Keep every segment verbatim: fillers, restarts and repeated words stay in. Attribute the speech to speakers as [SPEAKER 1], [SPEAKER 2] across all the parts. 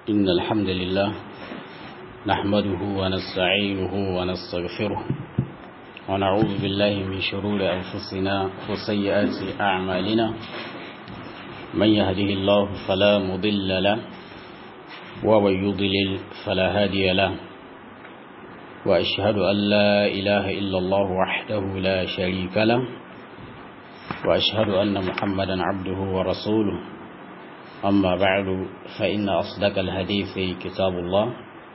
[SPEAKER 1] إن الحمد لله نحمده ونستعينه ونستغفره ونعوذ بالله من شرور أنفسنا وسيئات أعمالنا من يهده الله فلا مضل له ومن يضلل فلا هادي له وأشهد أن لا إله إلا الله وحده لا شريك له وأشهد أن محمدا عبده ورسوله أما بعد فإن أصدق الحديث كتاب الله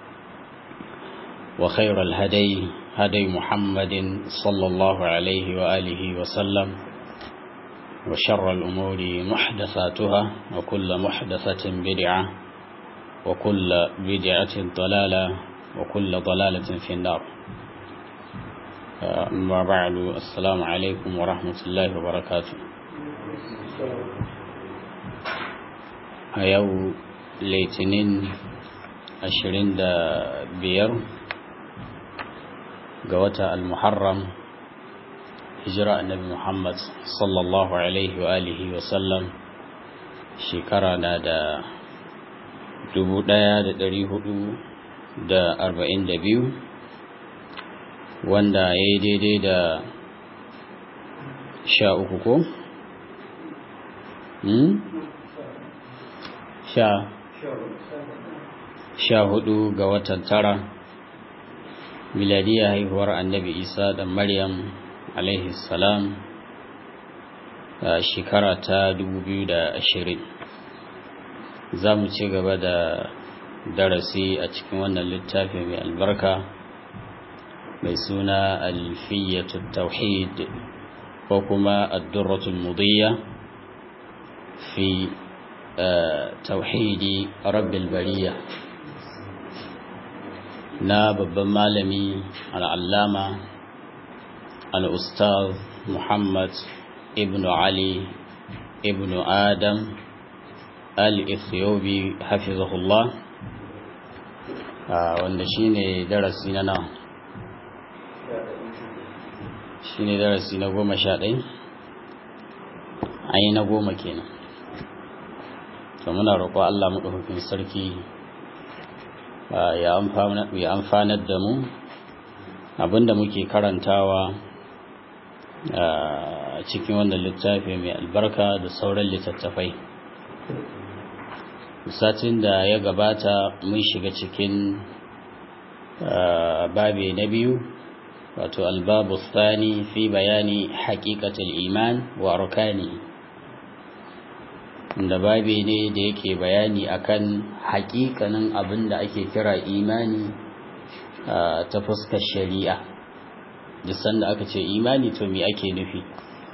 [SPEAKER 1] وخير الهدي هدي محمد صلى الله عليه وآله وسلم وشر الأمور محدثاتها وكل محدثة بدعة وكل بدعة ضلالة وكل ضلالة في النار. أما بعد السلام عليكم ورحمة الله وبركاته. a yau litinin ashirin da biyar ga wata al-muharram hijira annabi Muhammad sallallahu alaihi wa alihi wa sallam shekara na da dubu ɗaya da ɗari hudu da arba'in da biyu wanda ya yi daidai da sha uku ko? Hmm? sha sha hudu ga watan tara miladiya haihuwar annabi isa da maryam alaihi salam a shekara ta dubu biyu da ashirin. Za mu ci gaba da darasi a cikin wannan littafi mai albarka mai suna alfiyatul tauhid ko kuma ad-durratul mudiyya fi tauhidi rabbil bariya na babban malami al'allama al'ustaz Muhammad ibn Ali ibn Adam al-Ethiopi hafizahullah, wanda shine darasi na nawa shine darasi na goma sha ɗaya ayi na goma kenan. to muna roƙo Allah maɗaukakin sarki ya amfanar da mu abinda muke karantawa a cikin wannan littafi mai albarka da sauran littattafai. Satin da ya gabata mun shiga cikin babi na biyu, wato albabu thani fi bayani haqiqatul iman wa arkani, da babi ne da yake bayani akan haƙiƙanin abin da ake kira imani ta fuskar shari'a. duk sanda aka ce imani to me ake nufi,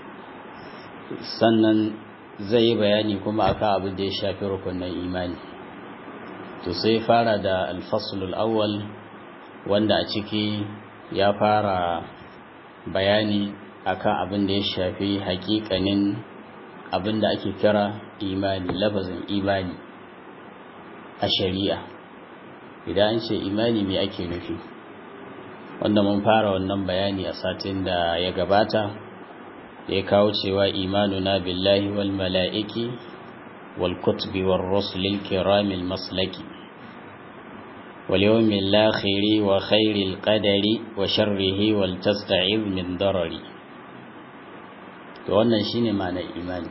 [SPEAKER 1] sannan zai yi bayani kuma akan abin da ya shafi rukunin imani. to sai fara da alfaslul awwal, wanda a ciki ya fara bayani akan abin da ya shafi haƙiƙanin abin da ake kira imani, lafazin imani a shari'a. idan an ce imani me ake nufi, wanda mun fara wannan bayani a satin da ya gabata. ya kawo cewa imanuna billahi wal mala'iki wal kutubi wal rusulil kiramil maslaki wal yawmil akhiri wa khairil qadari wa sharrihi wal tasta'iz min darari. to wannan shine ma'anar imani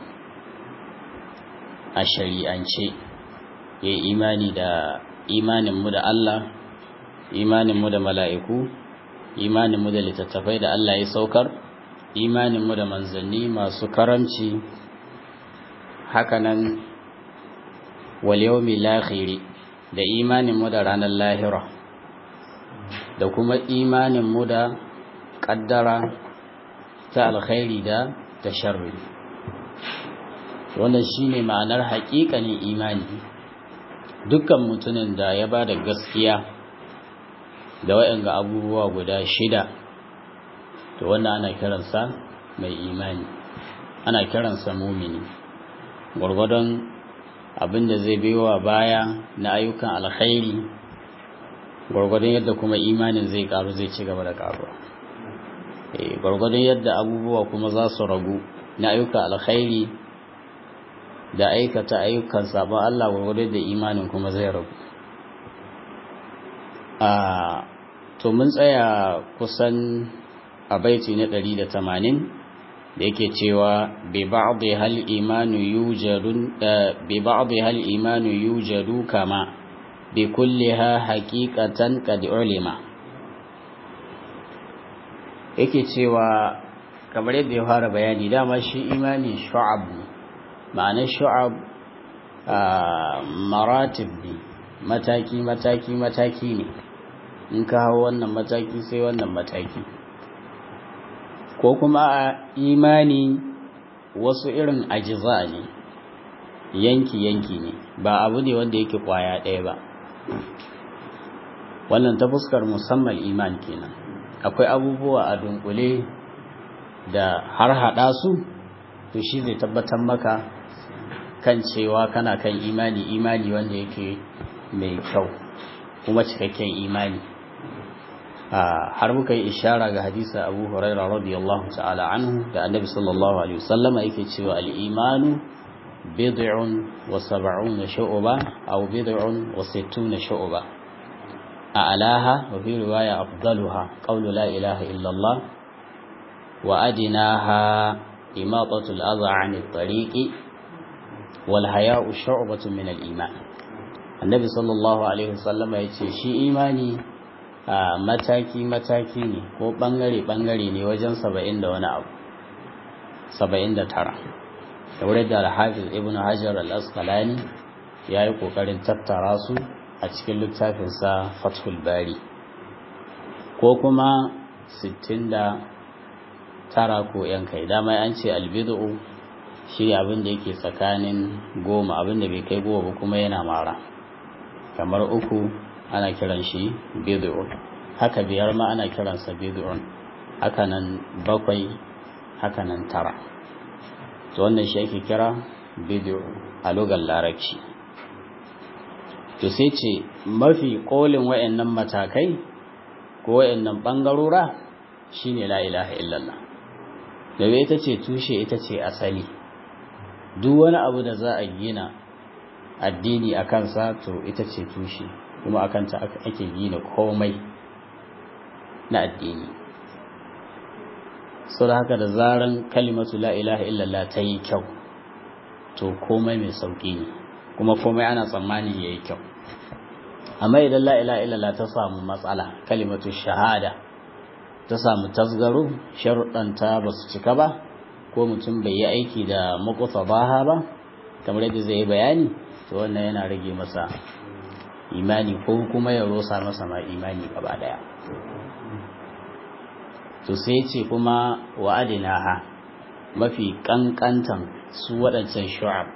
[SPEAKER 1] a shari'ance. ya yi imani da imaninmu da Allah, imaninmu da mala'iku, imaninmu da littattafai da Allah ya saukar, imaninmu da manzanni masu karamci, hakanan wal yawmil akhiri, da imaninmu da ranar lahira, da kuma imaninmu da ƙaddara ta alkhairi da ta sharri. wannan shine ma'anar haƙiƙanin imani. dukkan mutumin da ya ba da gaskiya da waɗanga abubuwa guda shida, to wannan ana kiransa mai imani, ana kiransa mumini. gwargwadon abin da zai biyowa baya na ayyukan alkhairi, gwargwadon yadda kuma imanin zai karu, zai ci gaba da karuwa. gwargwadon yadda abubuwa kuma za su ragu na ayyukan alkhairi da aikata ayyukan sabon Allah gwargwadon da imanin kuma zai ragu. a to mun tsaya kusan a baiti na ɗari da tamanin da yake cewa bi ba'dhi hal imanu yujadun bi ba'dhi hal imanu yujadu kama bi kulliha haqiqatan qad ulima yake cewa kamar yadda ya fara bayani dama shi imani shu'ab ma'ana shu'ab maratib ne mataki mataki mataki ne in ka hawo wannan mataki sai wannan mataki ko kuma a imani wasu irin ajiza ne yanki-yanki ne ba abu ne wanda yake kwaya ɗaya ba wannan ta fuskar musamman iman kenan akwai abubuwa a dunkule da har haɗa su to shi zai tabbatar maka kan cewa kana kan imani imani wanda yake mai kyau kuma cikakken imani har muka yi ishara ga hadisa Abu Huraira radiyallahu ta'ala anhu da Annabi sallallahu alaihi wasallama yake cewa al-imanu bid'un wa sab'una shu'ba aw bid'un wa sittuna shu'ba a'laha wa fi riwaya afdaluha qawlu la ilaha illa Allah wa adinaha imatatu al-adha 'ani at-tariqi wal haya'u shu'batun min al-iman Annabi sallallahu alaihi wasallama yace shi imani a mataki-mataki ne ko ɓangare-ɓangare ne wajen saba'in da wani abu saba'in da tara da wurin da alhafiz ibn hajar al-asqalani ya yi ƙoƙarin tattara su a cikin littafinsa fathul bari ko kuma sittin da tara ko yan kai dama an ce albidu shi abin da yake tsakanin goma abin da bai kai goma ba kuma yana mara kamar uku ana kiran shi bid'un haka biyar ma ana kiransa bid'un haka nan bakwai haka nan tara to wannan shi ake kira bid'u a lugar larabci to sai ce mafi kolin wayannan matakai ko wayannan bangarora shine la ilaha illallah da ita ce tushe ita ce asali duk wani abu da za a gina addini a kansa to ita ce tushe kuma akan ta ake gina komai na addini sau da haka da zaran kalimatu la ilaha illallah ta yi kyau to komai mai sauƙi ne kuma komai ana tsammani ya yi kyau amma idan la ilaha illallah ta samu matsala kalimatu shahada ta samu tasgaro sharuɗanta ba su cika ba ko mutum bai yi aiki da makuta baha ba kamar yadda zai yi bayani to wannan yana rage masa imani ko kuma ya rosa masa ma imani gaba daya to sai ce kuma wa adinaha mafi kankantan su waɗancan shu'ab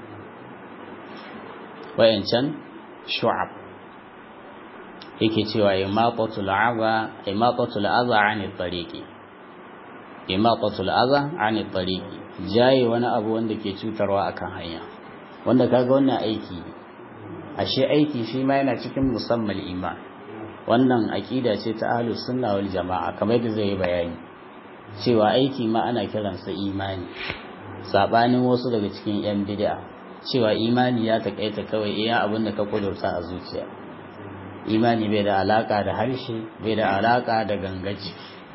[SPEAKER 1] wayancan shu'ab yake cewa imaqatul adha imaqatul adha 'ani tariqi imaqatul adha 'ani tariqi jaye wani abu wanda ke cutarwa akan hanya wanda kaga wannan aiki ashe aiki shi ma yana cikin musammal iman wannan aqida ce ta ahlus sunna wal jamaa kamar yadda zai bayani cewa aiki ma ana kiransa imani sabanin wasu daga cikin yan bid'a cewa imani ya takaita kawai iya abin da ka kudurta a zuciya imani bai da alaka da harshe bai da alaka da gangaji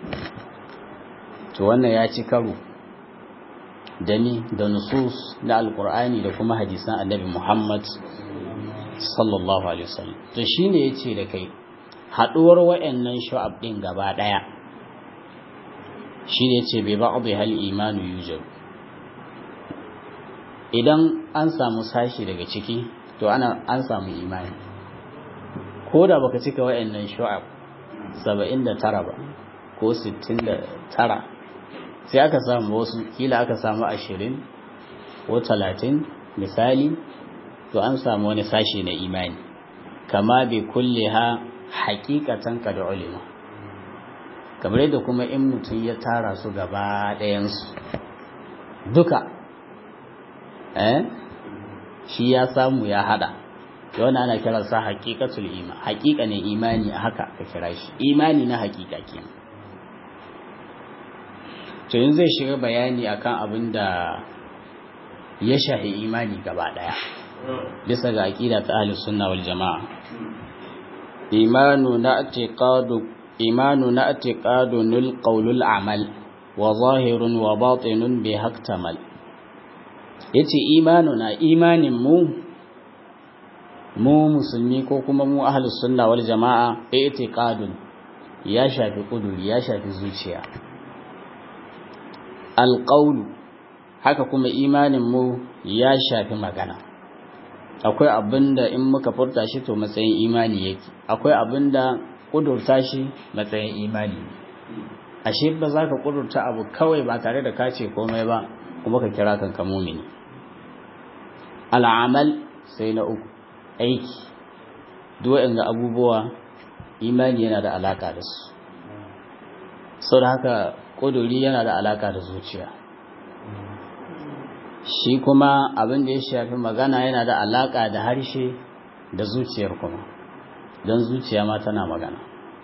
[SPEAKER 1] to wannan ya ci karo da ni da nusus na alqur'ani da kuma hadisan annabi Muhammad sallallahu alaihi wasallam to shine yace da kai haduwar wayannan shu'ab din gaba daya shine yace bai ba'dhi hal imanu yujab idan an samu sashi daga ciki to ana an samu imani ko da baka cika wayannan shu'ab saba'in da tara ba ko sittin da tara sai aka samu wasu kila aka samu ashirin ko talatin misali to an samu wani sashi na imani kama bi kulliha haqiqatan kad ulima kamar yadda kuma in mutum ya tara su gaba ɗayan su duka eh shi ya samu ya hada wannan ana kiran sa haqiqatul iman haqiqa ne imani haka ka kira shi imani na haqiqa kenan to yanzu zai shiga bayani akan abin da ya shahi imani gaba daya bisa ga aqida ta ahlus sunna wal jamaa imanu na i'tiqadu imanu na i'tiqadu nil qawlul amal wa zahirun wa batinun bi haktamal yace imanu na imanin mu mu musulmi ko kuma mu ahlus sunna wal jamaa i'tiqadun ya shafi kuduri ya shafi zuciya alqawlu haka kuma imanin mu ya shafi magana akwai abinda in muka furta shi to matsayin imani yake akwai abinda kudurta shi matsayin imani ashe ba za ka kudurta abu kawai ba tare da kace komai ba kuma ka kira kanka mumini al'amal sai na uku aiki duk ga abubuwa imani yana da alaka da su sau da haka kuduri yana da alaka da zuciya shi kuma abin da ya shafi magana yana da alaka da harshe da zuciyar kuma don zuciya ma tana magana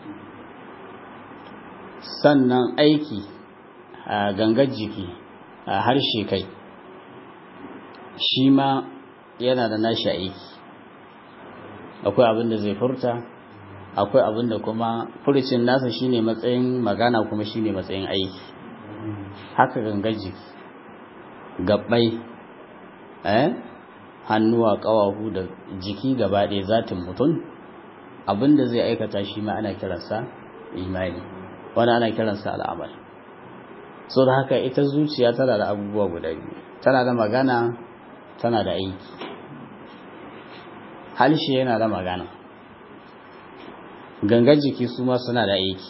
[SPEAKER 1] sannan aiki a gangar jiki a harshe kai shi ma yana da nashi aiki akwai abin da zai furta akwai abin da kuma furcin nasa shine matsayin magana kuma shine matsayin aiki haka gangar jiki gabbai eh hannuwa kawahu da jiki gaba ɗaya zatin mutum abinda zai aikata shi ma ana kiransa imani wani ana kiransa al'amal so da haka ita zuciya tana da abubuwa guda biyu tana da magana tana da aiki halshe yana da magana gangar jiki su ma suna da aiki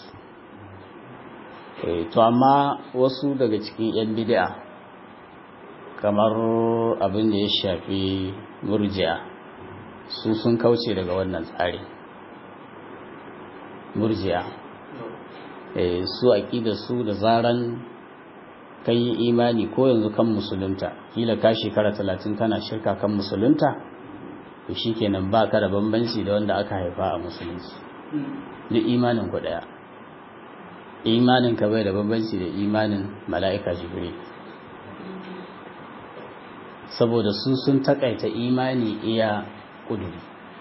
[SPEAKER 1] to amma wasu daga cikin 'yan bid'a kamar abin da ya shafi murji'a su sun kauce daga wannan tsari murji'a eh su aqida su da zaran kai imani ko yanzu kan musulunta kila ka shekara talatin kana shirka kan musulunta to shikenan baka da bambanci da wanda aka haifa a musulunci duk imanin ku daya imanin ka bai da bambanci da imanin mala'ika jibril saboda su sun takaita imani iya kuduri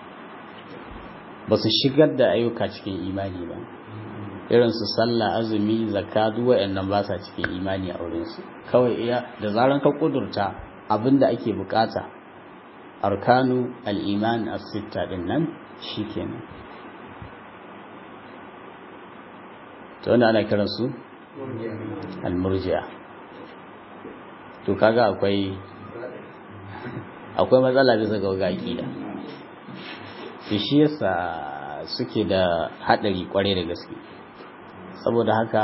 [SPEAKER 1] ba su shigar da ayyuka cikin imani ba irin su sallah azumi zakka duk waɗannan ba sa cikin imani a wurin su kawai iya da zaran ka kudurta abinda ake bukata arkanu al-iman as-sitta din nan shikenan to wannan ana kiran su al-murji'a to kaga akwai akwai matsala bisa ga ga aqida to shi yasa suke da hadari kware da gaske saboda haka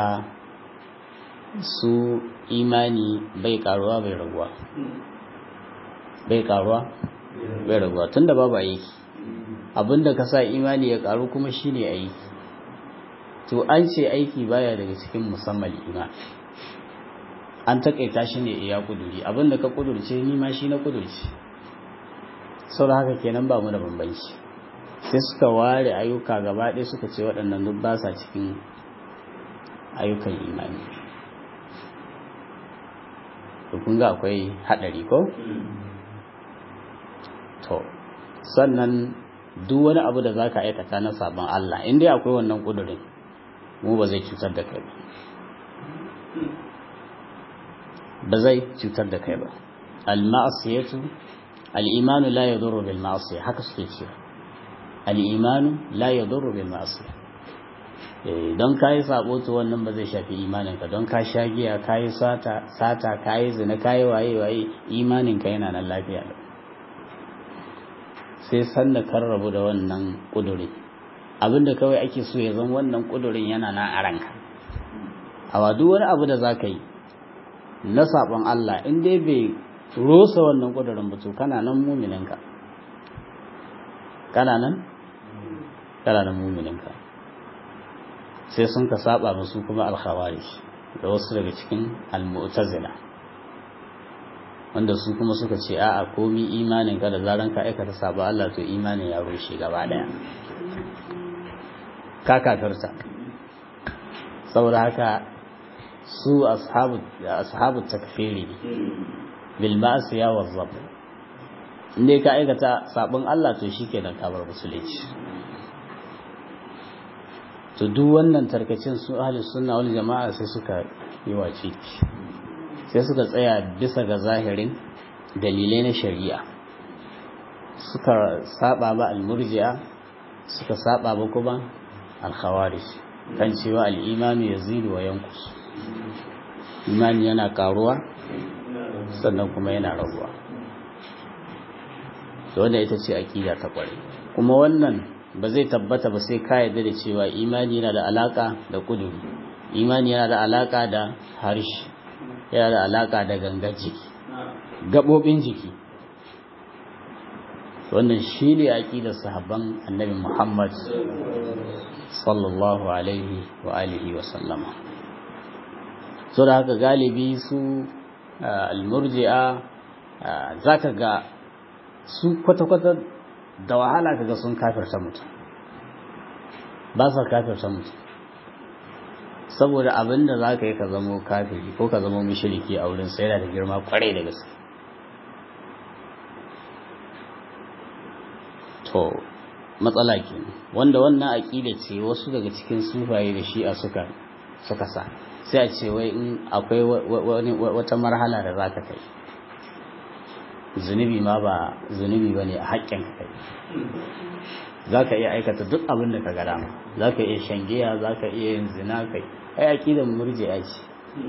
[SPEAKER 1] su imani bai karuwa bai raguwa bai karuwa bai raguwa tunda babu aiki abinda ka sa imani ya karu kuma shine aiki to an ce aiki baya daga cikin musamman iman an takaita shi ne iya kuduri abinda ka kudurce ni ma shi na kudurce sau da haka kenan ba mu da bambanci sai suka ware ayyuka gaba ɗaya suka ce waɗannan duk ba sa cikin ayyukan imani to kun ga akwai haɗari ko to sannan duk wani abu da zaka aikata na sabon Allah in dai akwai wannan kudurin mu ba zai cutar da kai ba ba zai cutar da kai ba al-ma'siyatu al-imanu la yadurru bil ma'siyah haka suke cewa al-imanu la yadurru bil ma'siyah don kai sabo to wannan ba zai shafi imaninka don ka sha giya kai sata sata kai zina kai waye waye imaninka yana nan lafiya sai sanda kan rabu da wannan kuduri abinda kawai ake so ya zama wannan kudurin yana nan a ranka a duk wani abu da zaka yi na sabon Allah in dai bai rosa wannan kudurin ba to kana nan mu'mininka kana nan kana nan mu'mininka sai sun ka saba musu kuma al-khawarij da wasu daga cikin al-mu'tazila wanda su kuma suka ce a'a komi imanin ka da zaran ka aikata sabo Allah to imanin ya rushe gaba daya ka kafirta saboda haka su ashabu ashabu takfiri bil ma'siya wa dhab inde ka aikata sabon Allah to shikenan ka bar musulunci to duk wannan tarkacin su ahli sunna wal jama'a sai suka yi wace sai suka tsaya bisa ga zahirin dalilai na shari'a, suka saba ba al-murji'a, suka saba ba kuma al-khawarij kan cewa al-imani yazidu wa yanqus, imani yana karuwa sannan kuma yana raguwa. to wanda ita ce aqida ta kware, kuma wannan ba zai tabbata ba sai ka yarda da cewa imani yana da alaka da kuduri, imani yana da alaka da harshe, yana da alaka da gangar jiki, gabobin jiki. wannan shi ne aqidar sahabban annabi Muhammad sallallahu alaihi wa alihi wa sallama. so da haka galibi su al-murji'a zaka ga su kwata-kwata da wahala kaga sun kafirta mutum, ba sa kafirta mutum, saboda abinda za ka yi ka zamo kafiri ko ka zamo mushriki a wurin sai yana da girma kwarai da gaske. to matsala ke wanda wannan aƙida ce wasu daga cikin sufaye da shi'a suka suka sa, sai a ce wai in akwai wata marhala da za ka kai zunubi ma ba zunubi ba ne a haƙƙin ka kai, za ka iya aikata duk abin da ka ga dama, za ka iya shangiya, za ka iya yin zina kai. ai aƙidan murji'a ce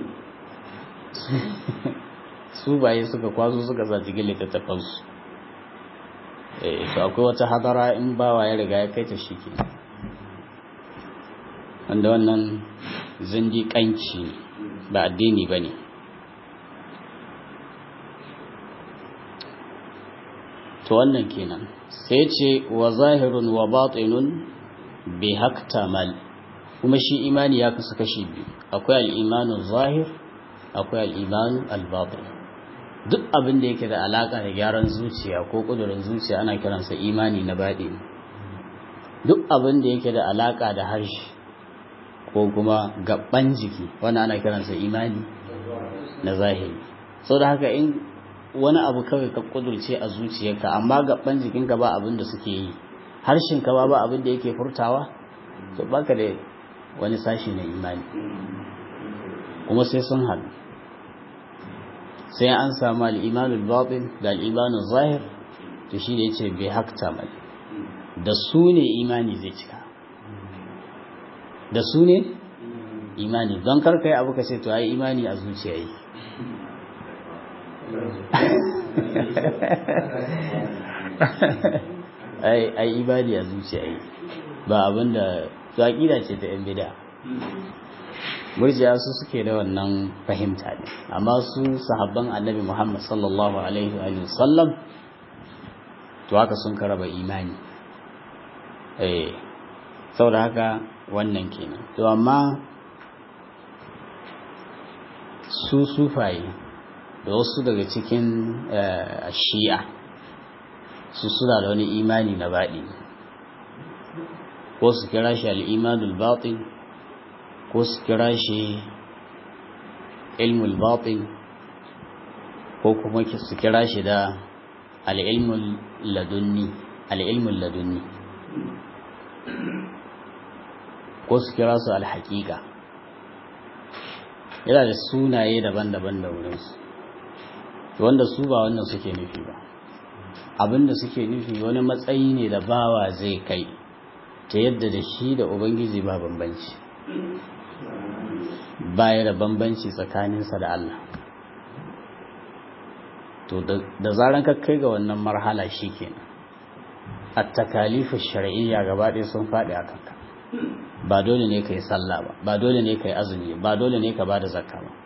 [SPEAKER 1] su baye suka kwaso suka sa cikin littattafansu. eh to akwai wata hadara in bawa ya riga ya kai ta shi ke, wanda wannan zindiƙanci ba addini ba ne. to wannan kenan sai ce wa zahirun wa batinun bi haktamal, kuma shi imani ya kasu kashi biyu, akwai al-imanu zahir, akwai al-imanu al-batin. duk abin da yake da alaka da gyaran zuciya ko kudurin zuciya ana kiransa imani na baɗi. duk abin da yake da alaka da harshe ko kuma gaban jiki wannan ana kiransa imani na zahiri. sau da haka in wani abu kawai ka kudurce a zuciyarka amma gaban jikinka ba abin da suke yi, harshenka ba ba abin da yake furtawa, to baka da wani sashi na imani. kuma sai sun haɗu, sai an samu al-imanul batin da al-imanul zahir, to shi ne yace bi haktamal, da su ne imani zai cika, da su ne imani. don karkai abu ka ce to ai imani a zuciya yi ai ai ibadi a zuciya yi ba abinda to aqida ce ta yan bid'a. murji'a su suke da wannan fahimta ne, amma su sahabban annabi Muhammad sallallahu alaihi wa sallam to haka sun karaba imani. eh saboda haka wannan kenan. to amma su sufaye da wasu daga cikin shi'a su suna da wani imani na baɗi, ko su kira shi al'imanul batin, ko su kira shi ilmul batin, ko kuma su kira shi da al'ilmul ladunni al'ilmul ladunni ko su kira su al-haqiqa. yana da sunaye daban-daban da wurinsu, wanda su ba wannan suke nufi ba. abinda suke nufi wani matsayi ne da bawa zai kai ta yadda da shi da ubangiji ba bambanci, baya da bambanci tsakaninsa da Allah. to da zaran ka kai ga wannan marhala shi kenan at-takalifu shar'iyya gaba ɗaya sun faɗi a kanka. ba dole ne ka yi sallah ba, ba dole ne ka yi azumi, ba dole ne ka ba da zakka ba,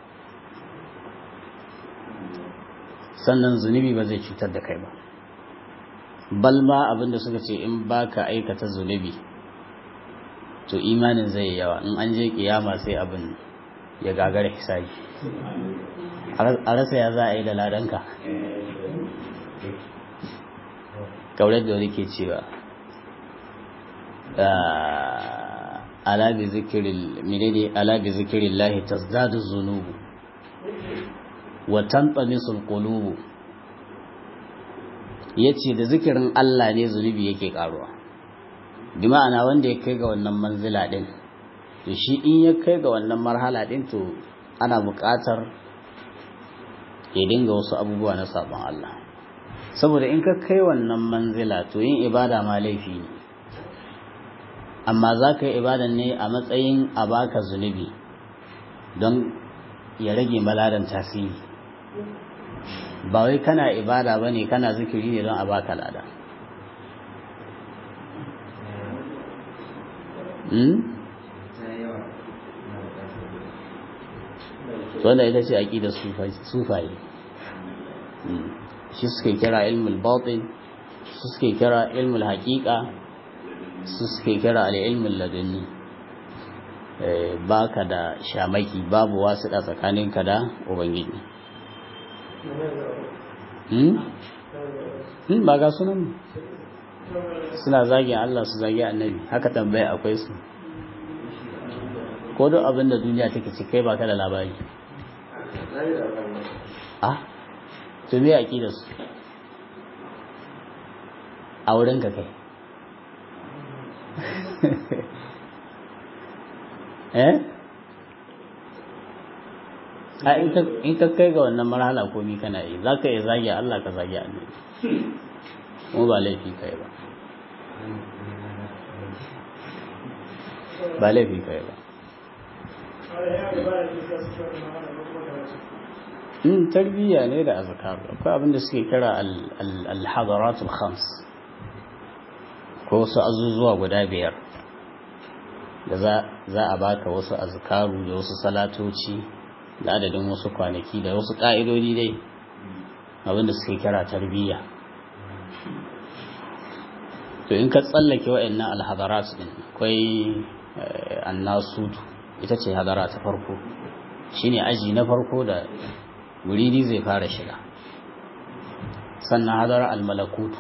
[SPEAKER 1] sannan zunubi ba zai cutar da kai ba. balma abinda suka ce in baka aikata zunubi to imanin zai yi yawa, in an je kiyama sai abin ya gagara hisabi, a rasa ya za a yi da ladanka. kaurar da wani ke cewa ala bi zikirin menene ala bi zikirin lahi tazdadu zunubu wa tanṭamisul qulubu. yace da zikirin Allah ne zunubi yake karuwa, bi ma'ana wanda ya kai ga wannan manzila din to shi in ya kai ga wannan marhala din to ana buƙatar ya dinga wasu abubuwa na sabon Allah saboda in ka kai wannan manzila to yin ibada ma laifi ne amma za ka yi ibadan ne a matsayin a baka zunubi don ya rage maladan tasiri ba wai kana ibada ba ne kana zikiri ne don a baka lada wanda ita ce aƙidar sufaye shi suke kira ilmul batin su suke kira ilmul haƙiƙa su suke kira al'ilmul ladunni ba ka da shamaki babu wasu da tsakaninka da ubangiji ba ga sunan suna zagin Allah su zagi annabi haka tambaya akwai su ko duk abin da duniya take ci kai baka da labari ah to me aqidar su a wurin ka kai eh a in ka kai ga wannan marhala komi kana yi za ka yi zagi Allah ka zagi annabi mu ba laifi kai ba ba laifi kai ba in tarbiyya ne da azkar akwai abinda suke kira al-hadaratul khams ko wasu azuzuwa guda biyar da za a baka wasu azkaru da wasu salatoci da adadin wasu kwanaki da wasu ka'idodi dai abinda suke kira tarbiyya to in ka tsallake wa'annan al-hadarat din akwai annasutu ita ce hadara ta farko shine aji na farko da muridi zai fara shiga sannan hadara al-malakutu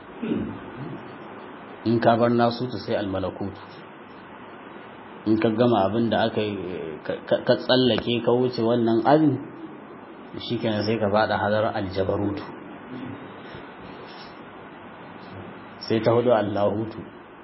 [SPEAKER 1] in ka bar nasutu sai al-malakutu in ka gama abin da aka ka tsallake ka wuce wannan abin shikenan sai ka fada hadara al-jabarutu sai ta hudu allahutu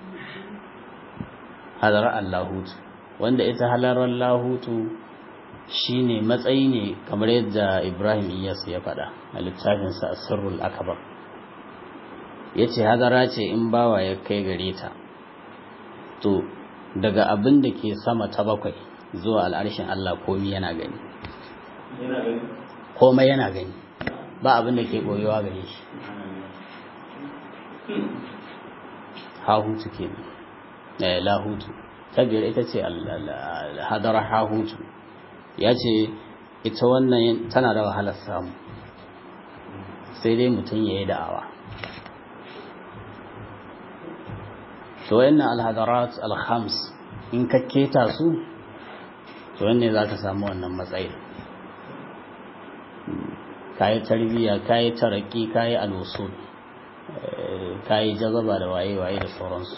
[SPEAKER 1] hadara allahutu wanda ita halarar lahutu shine matsayi ne kamar yadda Ibrahim Iyas ya faɗa a littafinsa Asrarul Akbar yace hadara ce in bawa ya kai gare ta to daga abin da ke sama ta bakwai zuwa al'arshin Allah komai yana gani komai yana gani ba abin da ke koyowa gare shi hahutu kenan eh lahutu tabiyar ita ce hadara hahutu ya ce ita wannan tana da wahalar samu sai dai mutum ya yi da'awa to wayannan alhadarat alhams in ka keta su to wanne za ka samu wannan matsayi kayi tarbiyya kayi taraki kayi alwusul kayi jazaba da waye-waye da sauransu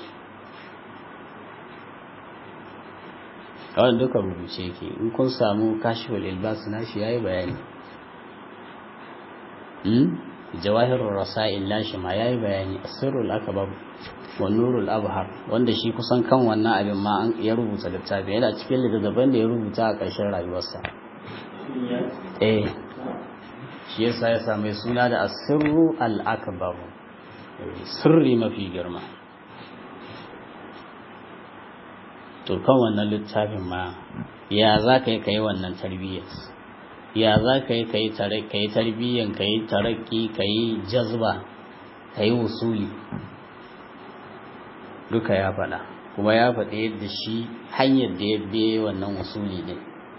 [SPEAKER 1] kawai duka rubuce ke in kun samu kashiful ilbas nashi yayi bayani hmm jawahirur rasail nashi ma yayi bayani asrul akbar wa nurul abhar wanda shi kusan kan wannan abin ma ya rubuta littafi yana cikin littattafan da ya rubuta a ƙarshen rayuwarsa eh shi yasa ya same suna da asrul akbar sirri mafi girma to kan wannan littafin ma ya za ka yi ka yi wannan tarbiyyar ya za ka yi ka yi tarbiyyar ka yi taraki ka yi jazba ka yi wusuli duka ya faɗa kuma ya faɗi yadda shi hanyar da ya biye wannan wusuli ne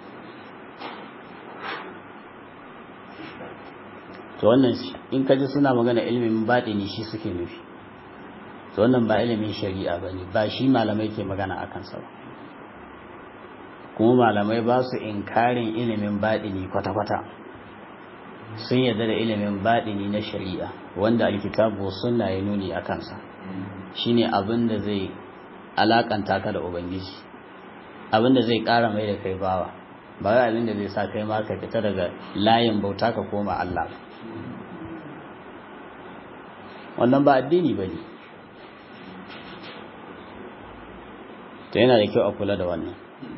[SPEAKER 1] to wannan in ka ji suna magana ilimin baɗini shi suke nufi to wannan ba ilimin shari'a ba ne ba shi malamai ke magana a kansa ba kuma malamai ba su inkarin ilimin baɗini kwata-kwata sun yarda da ilimin baɗini na shari'a wanda alkitabu sunna ya nuni a kansa shine abin da zai alakanta ka da ubangiji abin da zai ƙara mai da kai bawa ba wai abin da zai sa kai ma ka fita daga layin bauta ka koma Allah wannan ba addini ba ne to yana da kyau a kula da wannan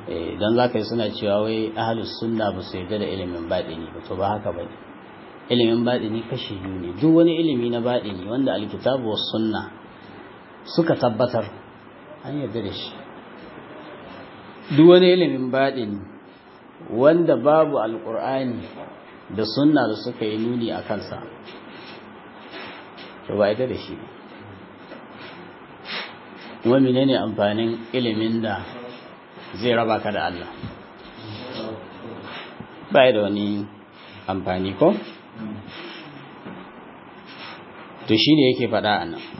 [SPEAKER 1] don za ka yi suna cewa wai ahalus sunna ba su yarda da ilimin baɗini ba to ba haka ba ilimin baɗini kashi biyu ne duk wani ilimi na baɗini wanda alkitabu was sunna suka tabbatar an yarda da shi duk wani ilimin baɗini wanda babu alƙur'ani da sunna da suka yi nuni a kansa to ba yarda da shi kuma menene amfanin ilimin da zai raba ka da Allah ba da wani amfani ko to shi ne yake faɗa a nan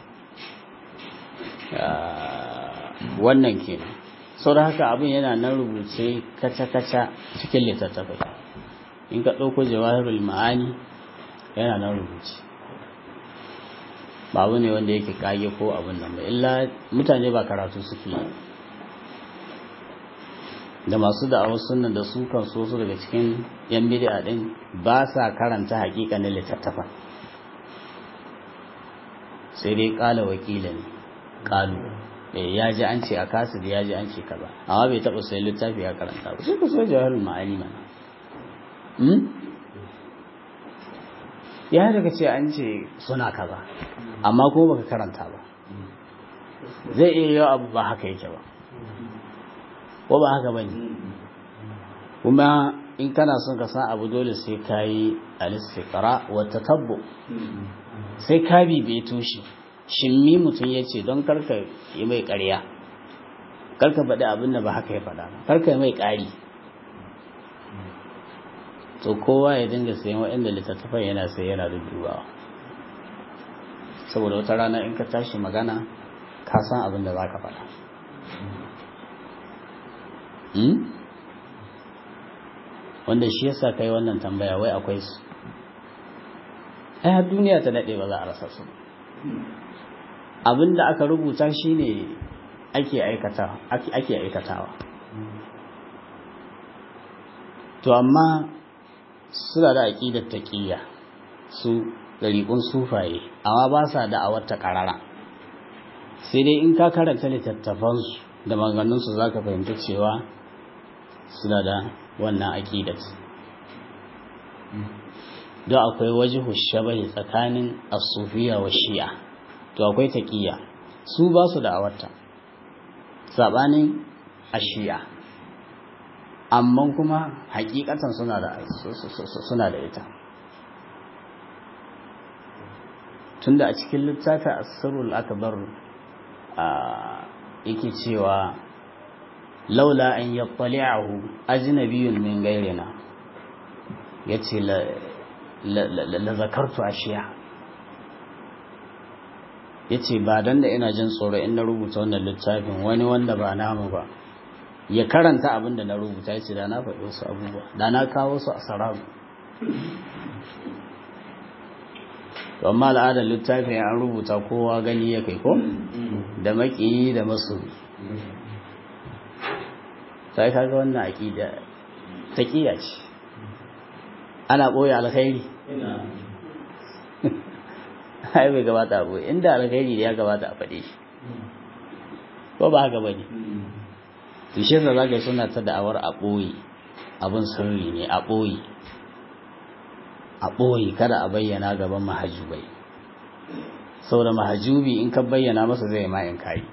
[SPEAKER 1] wannan kenan sau da haka abin yana nan rubuce kaca-kaca cikin littattafai in ka ɗauko jawahirul ma'ani yana nan rubuce ba abu ne wanda yake kage ko abin nan ba illa mutane ba karatu suke yi da masu da'awar sunna da su kan so su daga cikin yan bid'a din ba sa karanta haƙiƙanin littattafa sai dai ƙala wakilan ƙalu eh ya ji an ce a kasu da ya ji an ce kaza amma bai taɓa sai littafi ya karanta ba sai ku so jawahirul ma'ani mana hmm? ya daga ce an ce suna kaza amma ko baka karanta ba zai iya yau abu ba haka yake ba ko ba haka bane kuma in kana son ka san abu dole sai ka yi al-istiqra wa tatabbu sai ka bibiye tushe shimmi mutum ya ce don karka yi mai ƙarya karka faɗi abin da ba haka ya faɗa ba karka yi mai ƙari to kowa ya dinga sayan waɗanda littattafan yana sai yana dubawa saboda wata rana in ka tashi magana ka san abin da za ka faɗa wanda shi yasa kai wannan tambaya wai akwai su ai har duniya ta daɗe ba za a rasa su abin da aka rubuta shine ake aikata ake aikatawa to amma suna da aqidar taqiyya su dariqun sufaye amma ba sa da'awar ta karara sai dai in ka karanta littattafan su da maganganun su zaka fahimta cewa suna da wannan aqidar don akwai wajhu shabahi tsakanin as-sufiyya wa shi'a to akwai taqiyya su ba su da'awar ta sabanin ashiya amma kuma hakikatan suna da suna da ita tunda a cikin littafin as-sirrul akbar yake cewa laula an yattali'ahu ajnabiyyun min ghayrina yace la la zakartu ashiya yace ba dan da ina jin tsoro in na rubuta wannan littafin wani wanda ba namu ba ya karanta abin da na rubuta yace da na faɗi wasu abubuwa da na kawo su a sarabu to amma al'adar littafin an rubuta kowa gani ya kai ko da makiyi da masoyi sai kaga wannan aqida taqiya ce ana boye alkhairi ai bai gabata abu inda alkhairi da ya gabata a faɗe shi ko ba haka bane to shi yasa zaka suna ta da'awar a boye abun sirri ne a boye a boye kada a bayyana gaban mahajubai saboda mahajubi in ka bayyana masa zai ma in kai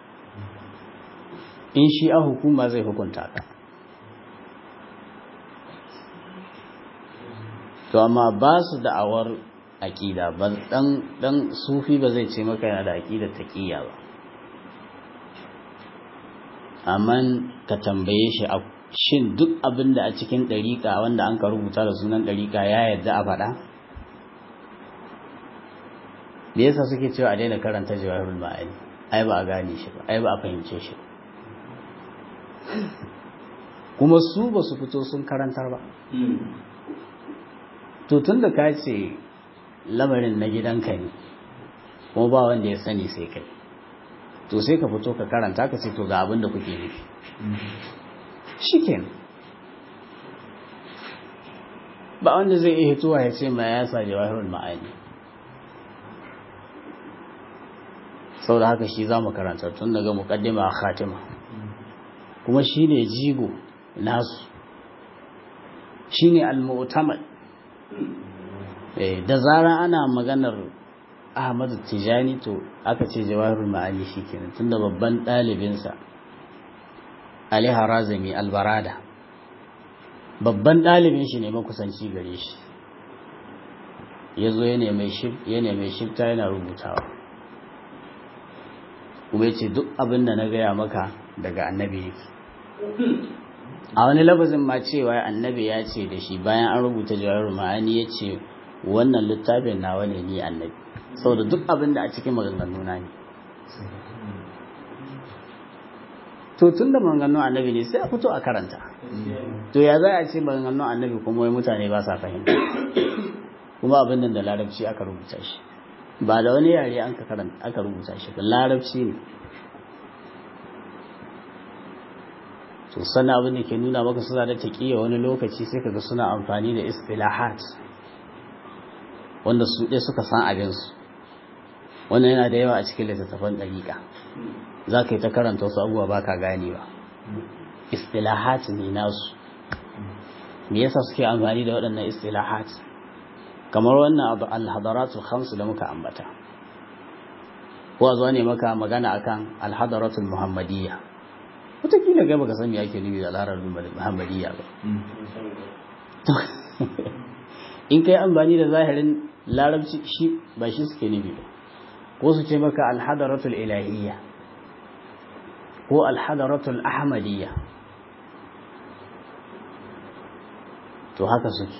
[SPEAKER 1] in shi a hukuma zai hukunta ka to amma ba su da'awar aqida ba dan dan sufi ba zai ce maka yana da aqidar taqiyya ba amma ka tambaye shi shin duk abin da a cikin dariqa wanda an ka rubuta da sunan dariqa ya yarda a faɗa da yasa suke cewa a daina karanta jawahirul ma'ani ai ba a gane shi ba ai ba a fahimce shi kuma su ba su fito sun karantar ba to tunda ka ce lamarin na gidanka ne kuma ba wanda ya sani sai kai to sai ka fito ka karanta ka ce to ga abin da kuke nufi shiken ba wanda zai iya hituwa ya ce ma ya sa jawahirul ma'ani sau da haka shi za mu karanta tun daga muqaddima khatima kuma shine jigo nasu, shine al-mu'tamad. da zarar ana maganar Ahmadu Tijani to aka ce Jawahirul Ma'ani shikenan, tunda babban ɗalibinsa Ali Harazimi Albarada babban ɗalibin shi ne makusanci gare shi, ya zo ya nemi shifta yana rubutawa, kuma ya ce duk abin da na gaya maka daga annabi yake. A wani lafazin ma cewa annabi ya ce da shi bayan an rubuta Jawahirul Ma'ani ya ce wannan littafin nawa ne ni annabi, saboda duk abin da a cikin maganganu na ne. To tun da maganganun annabi ne sai a fito a karanta. To ya za a ce maganganun annabi kuma wai mutane ba sa fahimta, kuma abin nan da larabci aka rubuta shi, ba da wani yare an ka karanta aka rubuta shi ba, larabci ne. To sannan abin da ke nuna maka suna da taƙiyya wani lokaci sai kaga suna amfani da istilahat wanda su ɗaya suka san abinsu. Wannan yana da yawa a cikin littattafan ɗariƙa, za ka yi ta karanta wasu abubuwa ba ka ganewa, istilahat ne nasu. Me yasa suke amfani da waɗannan istilahat? Kamar wannan al-hadaratul khams da muka ambata, ko a zuwa ne maka magana akan al-hadaratul muhammadiyya, wataƙila kai baka san me ake nufi da al-hadaratul muhammadiyya ba. In kai amfani da zahirin larabci shi ba shi suke nufi ba, ko su ce maka al-hadaratul ilahiyya ko al-hadaratul ahmadiyya, to haka suke.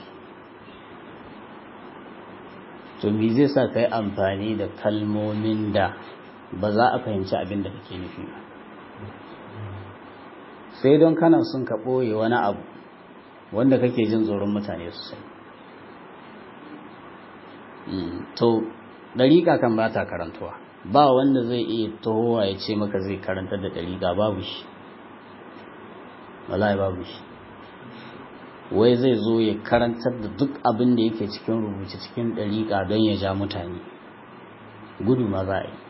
[SPEAKER 1] To me zai sa kai amfani da kalmomin da ba za a fahimci abin da kake nufi ba, sai don kana sun ka ɓoye wani abu wanda kake jin tsoron mutane su sani. To ɗariƙa kan ba ta karantuwa, ba wanda zai iya tohowa ya ce maka zai karantar da ɗariƙa, babu shi, wallahi babu shi. Wai zai zo ya karantar da duk abin da yake cikin rubuce cikin ɗariƙa don ya ja mutane, gudu ma za a yi.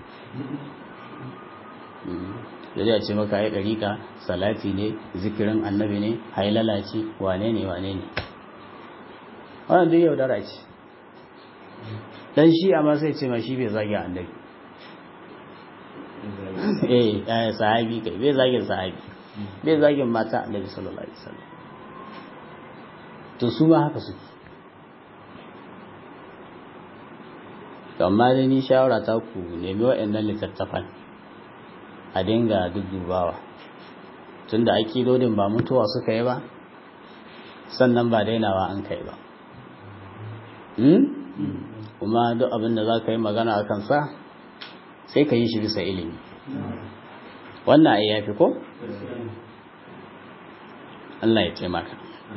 [SPEAKER 1] Da zai ce maka ya ɗariƙa salati ne, zikirin annabi ne, hailala ce, wane ne wane ne, wannan duk yaudara ce. Dan shi amma sai ce ma shi bai zagi annabi, eh eh sahabi kai bai zagin sahabi, bai zagin mata annabi sallallahu alaihi wasallam. To su ma haka suke. To amma dai ni shawara ta ku nemi waɗannan littattafan a dinga duddubawa, tunda akidodin ba mutuwa suka yi ba, sannan ba dainawa an kai ba. Kuma duk abin da za ka yi magana a kansa sai ka yi shi bisa ilimi. Wannan ai yafi ko? Allah ya taimaka.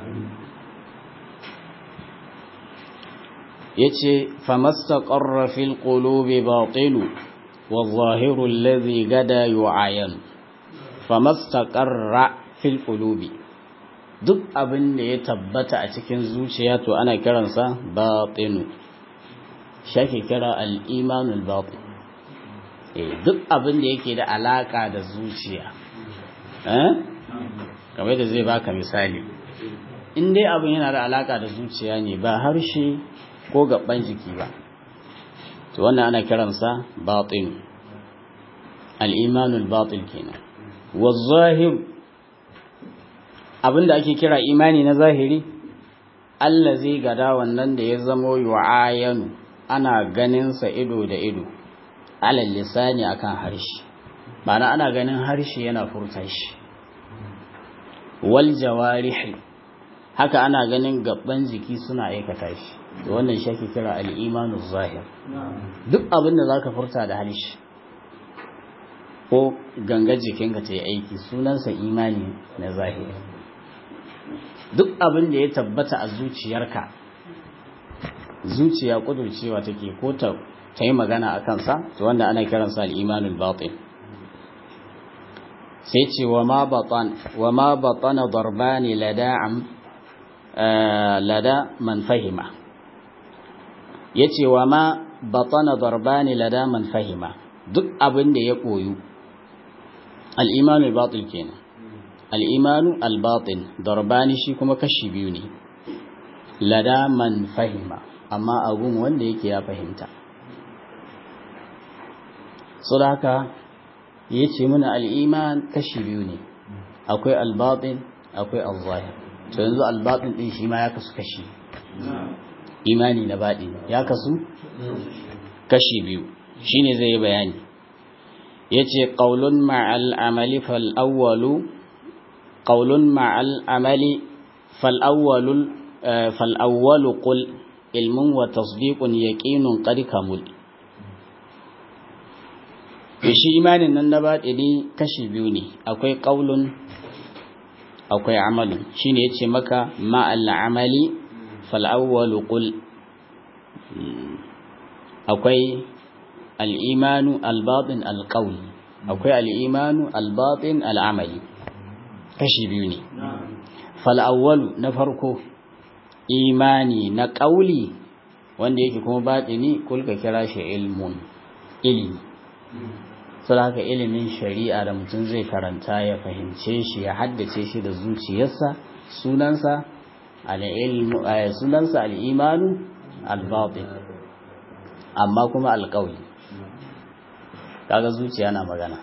[SPEAKER 1] yace famastaqarra fil qulubi batilu wadh-dhahiru alladhi gada yu'ayan. Famastaqarra fil qulubi, duk abin da ya tabbata a cikin zuciya to ana kiransa batinu, shake kira al-imanul batin. eh duk abin da yake da alaka da zuciya, eh kamar da zai baka misali, in dai abin yana da alaka da zuciya ne ba harshe ko gaban jiki ba, to wannan ana kiransa batin, al-imanul batin kenan. waz-zahir, abinda ake kira imani na zahiri, allazi gada, wannan da ya zamo yu'ayanu, ana ganin sa ido da ido, alal lisani, akan harshe, ma'ana ana ganin harshe yana furta shi. wal jawarihi, haka ana ganin gaban jiki suna aikata shi. wannan shi ake kira al-imanu zahir. duk abin da zaka furta da harshe ko gangar jikinka ta yi aiki, sunansa imani na zahiri. duk abin da ya tabbata a zuciyarka, zuciya kudurcewa take ko ta yi magana a kansa, to wanda ana kiransa al-imanul batin. sai ce wa ma batan wa ma batana darbani lada'am lada man fahima, yace wa ma batana darbani lada man fahima, duk abin da ya koyu, al-imanul batin kenan, al-imanu al-batin darbani shi kuma kashi biyu ne lada man fahima amma abun wanda yake ya fahimta so da haka yace muna al-iman kashi biyu ne akwai al-batin akwai al-zahir to yanzu al-batin din shi ma ya kasu kashi imani na baɗi ya kasu kashi biyu shine zai yi bayani yace qaulun ma'al amali fal awwalu qaulun ma'al amali fal awwalu fal awwalu qul ilmun wa tasdiqun yaqinun qad kamul shi imanin nan na baɗi kashi biyu ne akwai qaulun akwai amalun shine yace maka ma'al amali fal awwalu qul akwai al-imanu al-batin al-qawli akwai al-imanu al-batin al-amali kashi biyu ne fal awwalu na farko imani na qawli wanda yake kuma batini kulka kira shi ilmun ilmi saboda ilimin shari'a da mutum zai karanta ya fahimce shi ya haddace shi da zuciyarsa sunansa al-ilmu sunansa al-imanu al-batin amma kuma al-qawli kaga zuciya na magana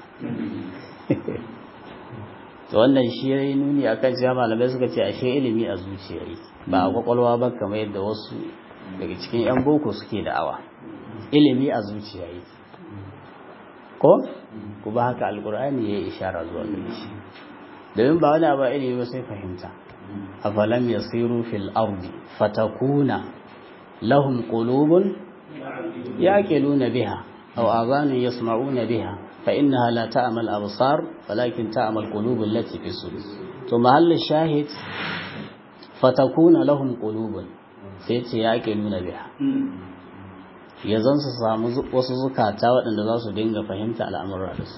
[SPEAKER 1] to wannan shi yayi nuni akan cewa malamai suka ce ashe ilimi a zuciya yake ba a kwakwalwa ba kamar yadda wasu daga cikin yan boko suke da'awa ilimi a zuciya yake ko kuma haka alqur'ani yayi ishara zuwa gare shi domin ba wani abu ilimi ba sai fahimta afalam yasiru fil ardi fatakuna lahum qulubun yaqiluna biha أو آذان يسمعون بها فإنها لا تعمى الأبصار ولكن تعمى القلوب التي في الصدور ثم هل الشاهد فتكون لهم قلوب سيتي يأكلون بها yazan su samu wasu zukata waɗanda za su dinga fahimta al'amura da su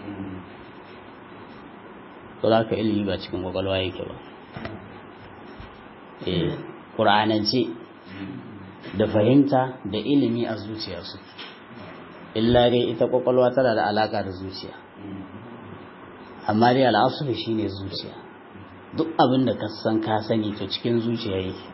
[SPEAKER 1] to za ka ilimi ba cikin kwakwalwa yake ba eh ƙur'anance da fahimta da ilimi a zuciyarsu illa dai ita kwakwalwa tana da alaka da zuciya amma dai al'asuli shine zuciya duk abin da ka san ka sani to cikin zuciya yake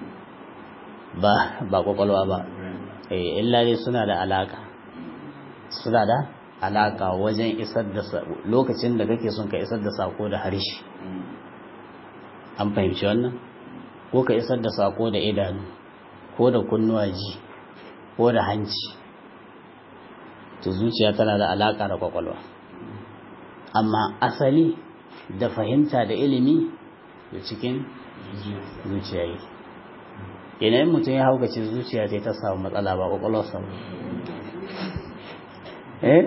[SPEAKER 1] ba ba kwakwalwa ba eh illa dai suna da alaka suna da alaka wajen isar da lokacin da kake son ka isar da sako da harshe an fahimci wannan ko ka isar da sako da idanu ko da kunnuwa ji ko da hanci to zuciya tana da alaka da kwakwalwa amma asali da fahimta da ilimi da cikin zuciya yake yanayin mutum ya haukace zuciya ta samu matsala ba kwakwalwarsa ba eh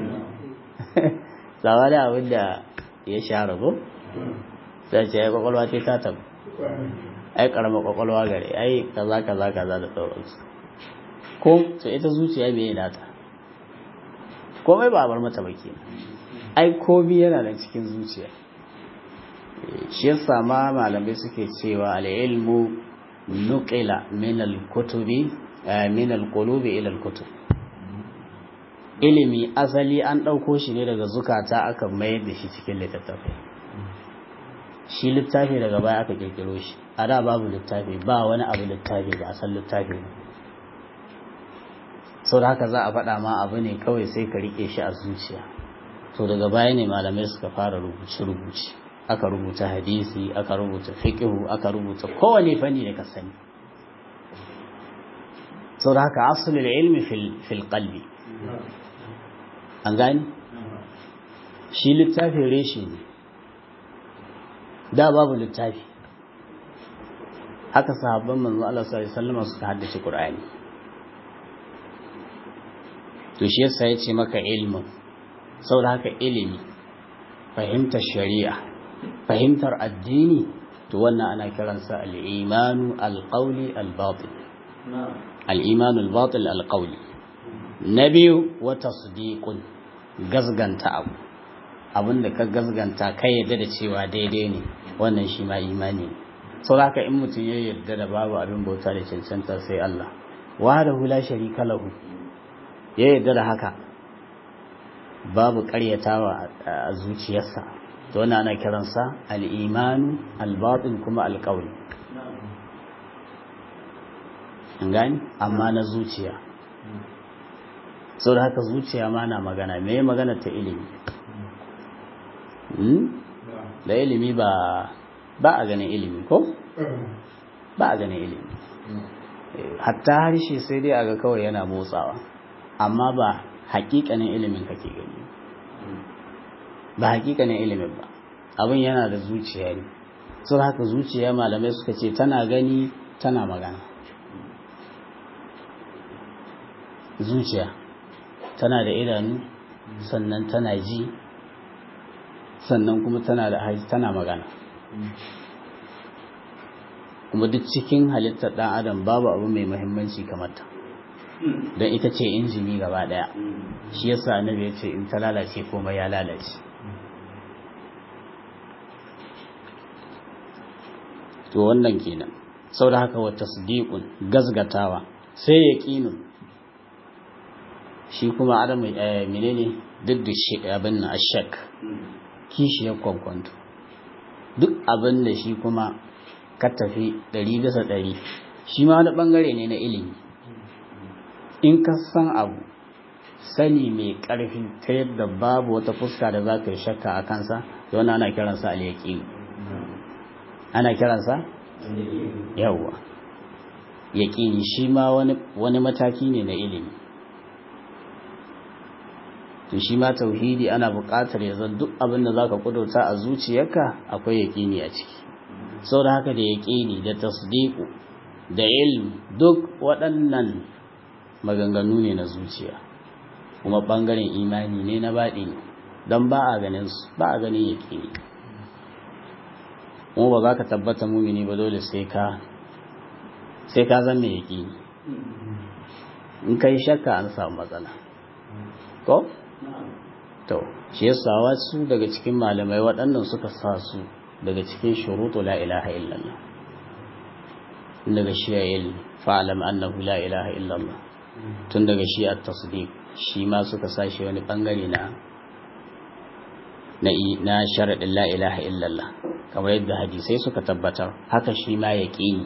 [SPEAKER 1] tsawa da abin da ya share ko sai ce ya kwakwalwa ce ta tabu ai karama kwakwalwa gare ai kaza kaza kaza da sauransu ko to ita zuciya bai yi data komai ba a bar mata baki ai komi yana da cikin zuciya shi yasa ma malamai suke cewa al-ilmu nuqila min al-kutubi min al-qulubi ila al-kutub ilimi asali an dauko shi ne daga zukata aka mayar da shi cikin littattafai shi littafi daga baya aka kirkiro shi a da babu littafi ba wani abu littafi ba a san littafi ne sau da haka za a faɗa ma abu ne kawai sai ka riƙe shi a zuciya to daga baya ne malamai suka fara rubuce-rubuce aka rubuta hadisi aka rubuta fiqhu aka rubuta kowane fanni da ka sani sau da haka asulul ilmi fil qalbi an gani shi littafin reshe ne da babu littafi haka sahabban manzo Allah sallallahu alaihi wasallam suka haddace Qur'ani to shi yasa yace maka ilmin saboda haka ilimi fahimtar shari'a fahimtar addini to wannan ana kiransa al-imanu al-qawli al-batin al-imanu al-batin al-qawli nabiyu wa tasdiqun gazganta abu abinda ka gazganta kai yadda da cewa daidai ne wannan shi ma imani ne saboda haka in mutum ya yarda da babu abin bauta da cancanta sai Allah wahdahu la sharika lahu ya yarda da haka babu ƙaryatawa a zuciyarsa to wannan ana kiransa al-imanu al-batin kuma al-qawl an gani amma na zuciya sau da haka zuciya ma na magana me magana ta ilimi da ilimi ba ba a ganin ilimi ko ba a ganin ilimi hatta harshe sai dai aga kawai yana motsawa amma ba hakikanin ilimin kake gani ba hakikanin ilimin ba abin yana da zuciya ne sau da haka zuciya malamai suka ce tana gani tana magana zuciya tana da idanu sannan tana ji sannan kuma tana da haji tana magana kuma duk cikin halittar ɗan adam babu abu mai muhimmanci kamar ta don ita ce injini gaba ɗaya shi yasa annabi ya ce in ta lalace komai ya lalace to wannan kenan saboda haka wa tasdiqun gazgatawa sai yaqinun shi kuma adamu menene duk da shi abin na ashak kishiyar kwankwanto duk abin da shi kuma ka tafi ɗari bisa ɗari shi ma wani ɓangare ne na ilimi in ka san abu sani mai ƙarfi ta yadda babu wata fuska da za ka yi shakka a kansa da wani ana kiransa al-yaqin ana kiransa yawwa yaqini shi ma wani mataki ne na ilimi to shi ma tauhidi ana buƙatar ya zan duk abin da zaka kudurta a zuciyarka akwai yaqini a ciki saboda haka da yaqini da tasdiqu da ilm duk waɗannan maganganu ne na zuciya kuma bangaren imani ne na baɗi ne don ba a ganin su ba a ganin yaqini kuma ba za ka tabbata mumini ba dole sai ka sai ka zama yaqini in kai shakka an samu matsala ko to shi yasa wasu daga cikin malamai waɗannan suka sa su daga cikin shurutu la ilaha illallah daga shi ilmi fa'lam annahu la ilaha illallah tun daga shi at-tasdiq shi ma suka sa shi wani bangare na na na sharadin la ilaha illallah kamar yadda hadisai suka tabbatar haka shi ma yaqini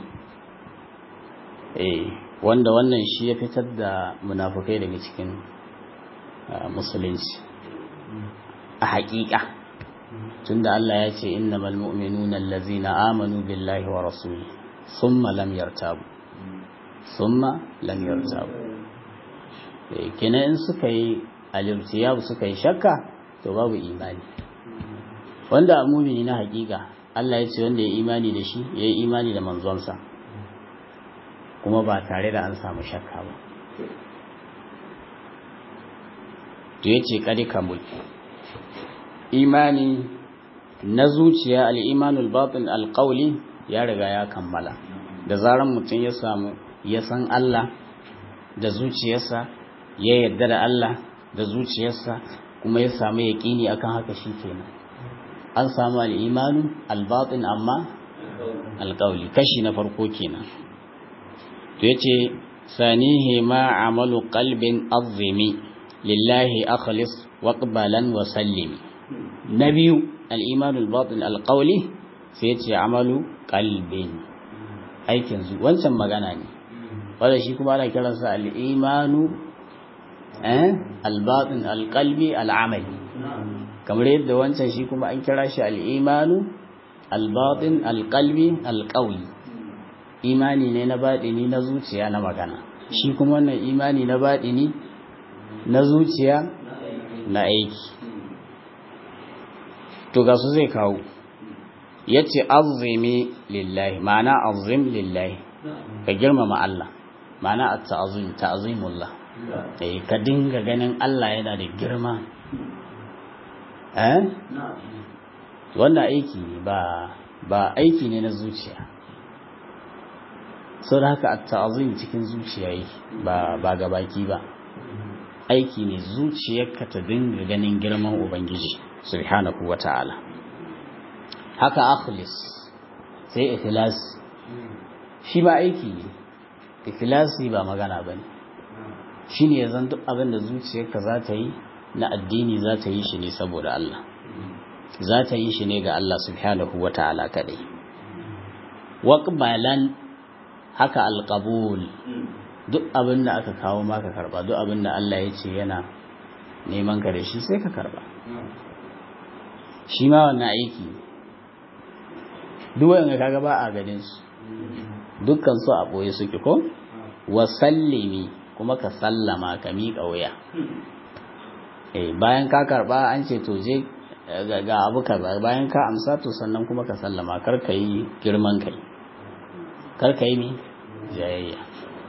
[SPEAKER 1] eh wanda wannan shi ya fitar da munafikai daga cikin musulunci a haƙiƙa tunda Allah ya ce innamal mu'minuna allazina amanu billahi wa rasulihi thumma lam yartabu thumma lam yartabu eh kenan in suka yi al-irtiyab suka yi shakka to babu imani wanda mu'mini na haƙiƙa Allah ya ce wanda ya imani da shi ya yi imani da manzonsa kuma ba tare da an samu shakka ba to yace kadi kamul imani na zuciya al-imanul batin al-qawli ya riga ya kammala da zaran mutum ya samu ya san Allah da zuciyarsa ya yarda da Allah da zuciyarsa kuma ya samu yaqini akan haka shikenan an samu al-imanu al-batin amma al-qawli kashi na farko kenan to yace sanihi ma amalu qalbin azimi lillahi akhlis waqbalan wa sallimi na biyu al-imanu al-batin al-qawli sai yace amalu qalbin aikin zu wancan magana ne wanda shi kuma ana kiransa al-imanu eh al-batin al-qalbi al-amali kamar yadda wancan shi kuma an kira shi al-imanu al-batin al-qalbi al-qawli imani ne na batini na zuciya na magana shi kuma wannan imani na batini na zuciya na aiki to ga su zai kawo yace azimi lillahi ma'ana azim lillahi ka girmama Allah ma'ana at-ta'zim ta'zimullah eh ka dinga ganin Allah yana da girma eh wannan aiki ne ba ba aiki ne na zuciya sau da haka at-ta'zim cikin zuciya yake ba ba gabaki ba aiki ne zuciyarka ta dinga ganin girman ubangiji subhanahu wata'ala haka akhlis sai ikhlas shi ba aiki ne ikhlasi ba magana bane shine yanzu duk abin da zuciyarka za ta yi na addini za ta yi shi ne saboda Allah za ta yi shi ne ga Allah subhanahu wa ta'ala kadai waqbalan haka alqabul duk abin da aka kawo maka karba duk abin da Allah ya ce yana neman ka da shi sai ka karba shi ma wannan aiki duk wanda kaga ba a ganin su dukkan su a boye suke ko wasallimi kuma ka sallama ka miƙa wuya eh bayan ka karba an ce to je ga abu kaza bayan ka amsa to sannan kuma ka sallama kar ka yi girman kai kar ka yi mi jayayya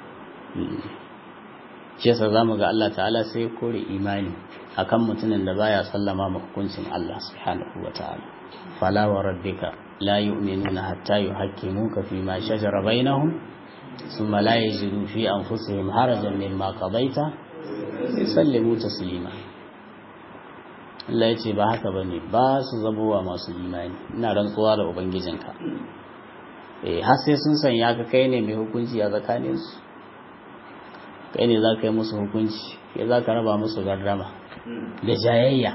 [SPEAKER 1] shi yasa zamu ga Allah ta'ala sai kore imani akan mutumin da baya sallama ma hukuncin Allah subhanahu wataala fala wa rabbika la yu'minuna hatta yuhakkimuka fi ma shajara bainahum thumma la yajidu fi anfusihim harajan mimma qadaita yusallimu taslima Allah yace ba haka bane ba su zabowa masu imani ina rantsuwa da ubangijinka eh har sai sun sanya ka kai ne mai hukunci a tsakaninsu kai ne za ka yi musu hukunci kai za ka raba musu gardama da jayayya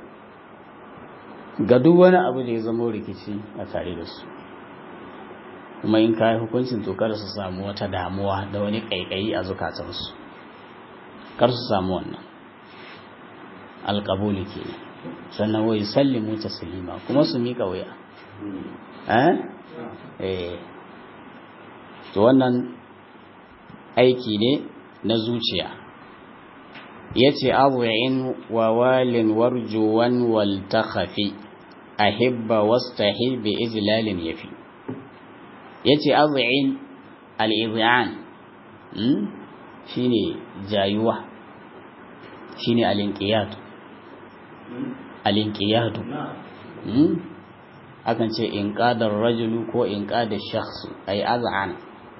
[SPEAKER 1] ga duk wani abu da ya zama rikici a tare da su kuma in ka yi hukuncin to kada su samu wata damuwa da wani ƙaiƙayi a zukatansu kar su samu wannan alƙabuli ke sannan wai sallimu taslima kuma su miƙa wuya eh eh to wannan aiki ne na zuciya yace abu'in wa walin warjuwan wal takhafi ahibba wastahi bi ijlalin yafi yace abu'in al iz'an hmm? shine jayuwa shine al inqiyad al inqiyad hmm? akan ce inqadar rajulu ko inqadar shakhsu ay az'an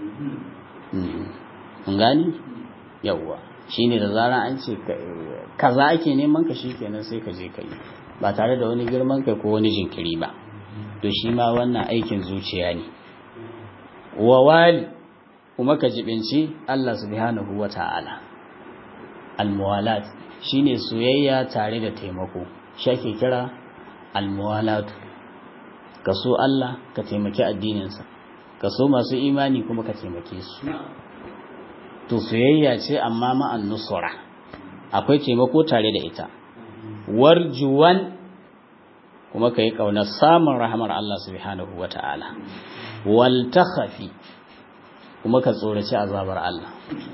[SPEAKER 1] hmm gani yawwa shine da zaran an ce kaza ake neman ka shikenan sai ka je kai ba tare da wani girman kai ko wani jinkiri ba to shi ma wannan aikin zuciya ne wa wali kuma ka jibinci Allah subhanahu wata'ala almuwalat shine soyayya tare da taimako shi ake kira almuwalat ka so Allah ka taimaki addininsa ka so masu imani kuma ka taimake su to soyayya ce amma ma'an nusra akwai taimako tare da ita warjuwan kuma kai kaunar samun rahmar Allah subhanahu wata'ala wal takhafi kuma ka tsoraci azabar Allah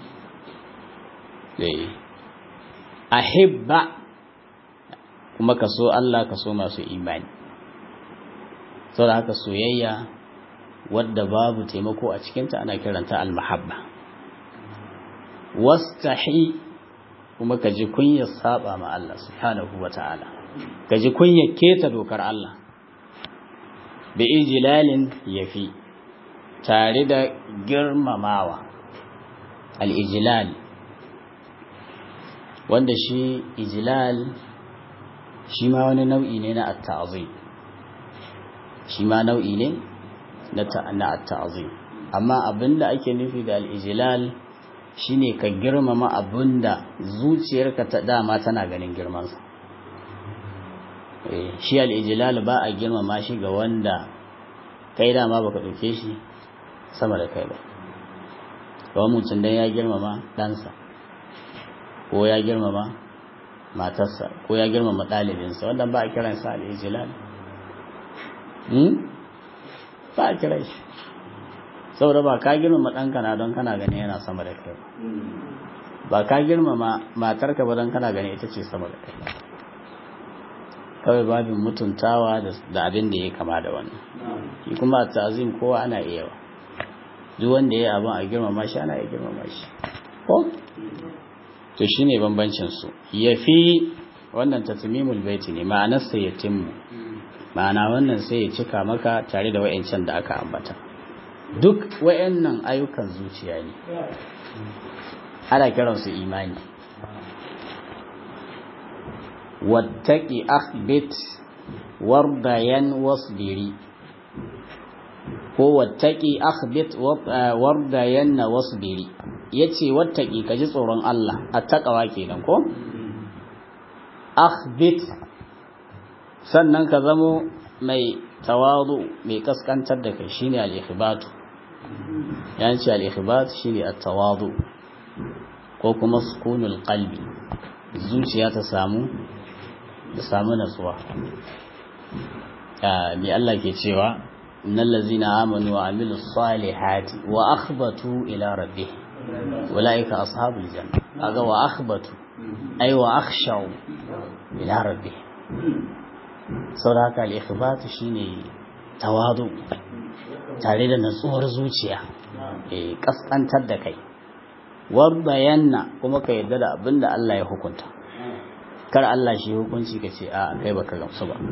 [SPEAKER 1] eh ahibba kuma ka so Allah ka so masu imani saboda haka soyayya wadda babu taimako a cikinta ana kiranta al-mahabba wastahi kuma ka ji kunyar saba ma Allah subhanahu wata'ala ka ji kunyar keta dokar Allah bi ijlalin yafi tare da girmamawa al-ijlal wanda shi ijlal shi ma wani nau'i ne na at-ta'zim shi ma nau'i ne na at-ta'zim amma abinda ake nufi da al-ijlal shine ka girmama abinda zuciyarka ta dama tana ganin girmansa eh shi al-ijlal ba a girmama shi ga wanda kai dama baka dauke shi sama da kai ba kawai mutum dan ya girmama ɗansa ko ya girmama matarsa ko ya girmama ɗalibinsa wanda ba a kiransa al-ijlal hmm ba a kiran shi saboda ba ka girmama ɗanka na don kana gani yana sama da kai ba ka girmama matarka ba don kana gani ita ce sama da kai kawai babin mutuntawa da abin da ya kama da wannan shi kuma ta'azim kowa ana iya wa duk wanda ya abin a girmama shi ana iya girmama shi ko to shine bambancin su yafi wannan tatmimul baiti ne ma'anar sa yatimmu ma'ana wannan sai ya cika maka tare da wayancan da aka ambata duk wayannan ayyukan zuciya ne ana kiran su imani wattaqi akhbit wardayan wasbiri ko wattaqi akhbit wardayan wasbiri yace wattaqi kaji tsoron Allah attaqwa kenan ko akhbit sannan ka zamo mai tawadu mai kaskantar da kai shine al-ikhbatu yanci al-ikhbat shine at-tawadu ko kuma sukunul qalbi zuciya ta samu ta samu natsuwa mai Allah ke cewa innal ladzina amanu wa amilus salihati wa akhbatu ila rabbihim ulaika ashabul janna kaga wa akhbatu ay wa akhshaw ila rabbihim saboda haka al-ikhbat shine tawadu tare da natsuwar zuciya eh kaskantar da kai warbayanna kuma ka yarda da abinda Allah ya hukunta kar Allah shi hukunci ka ce a kai baka gamsu ba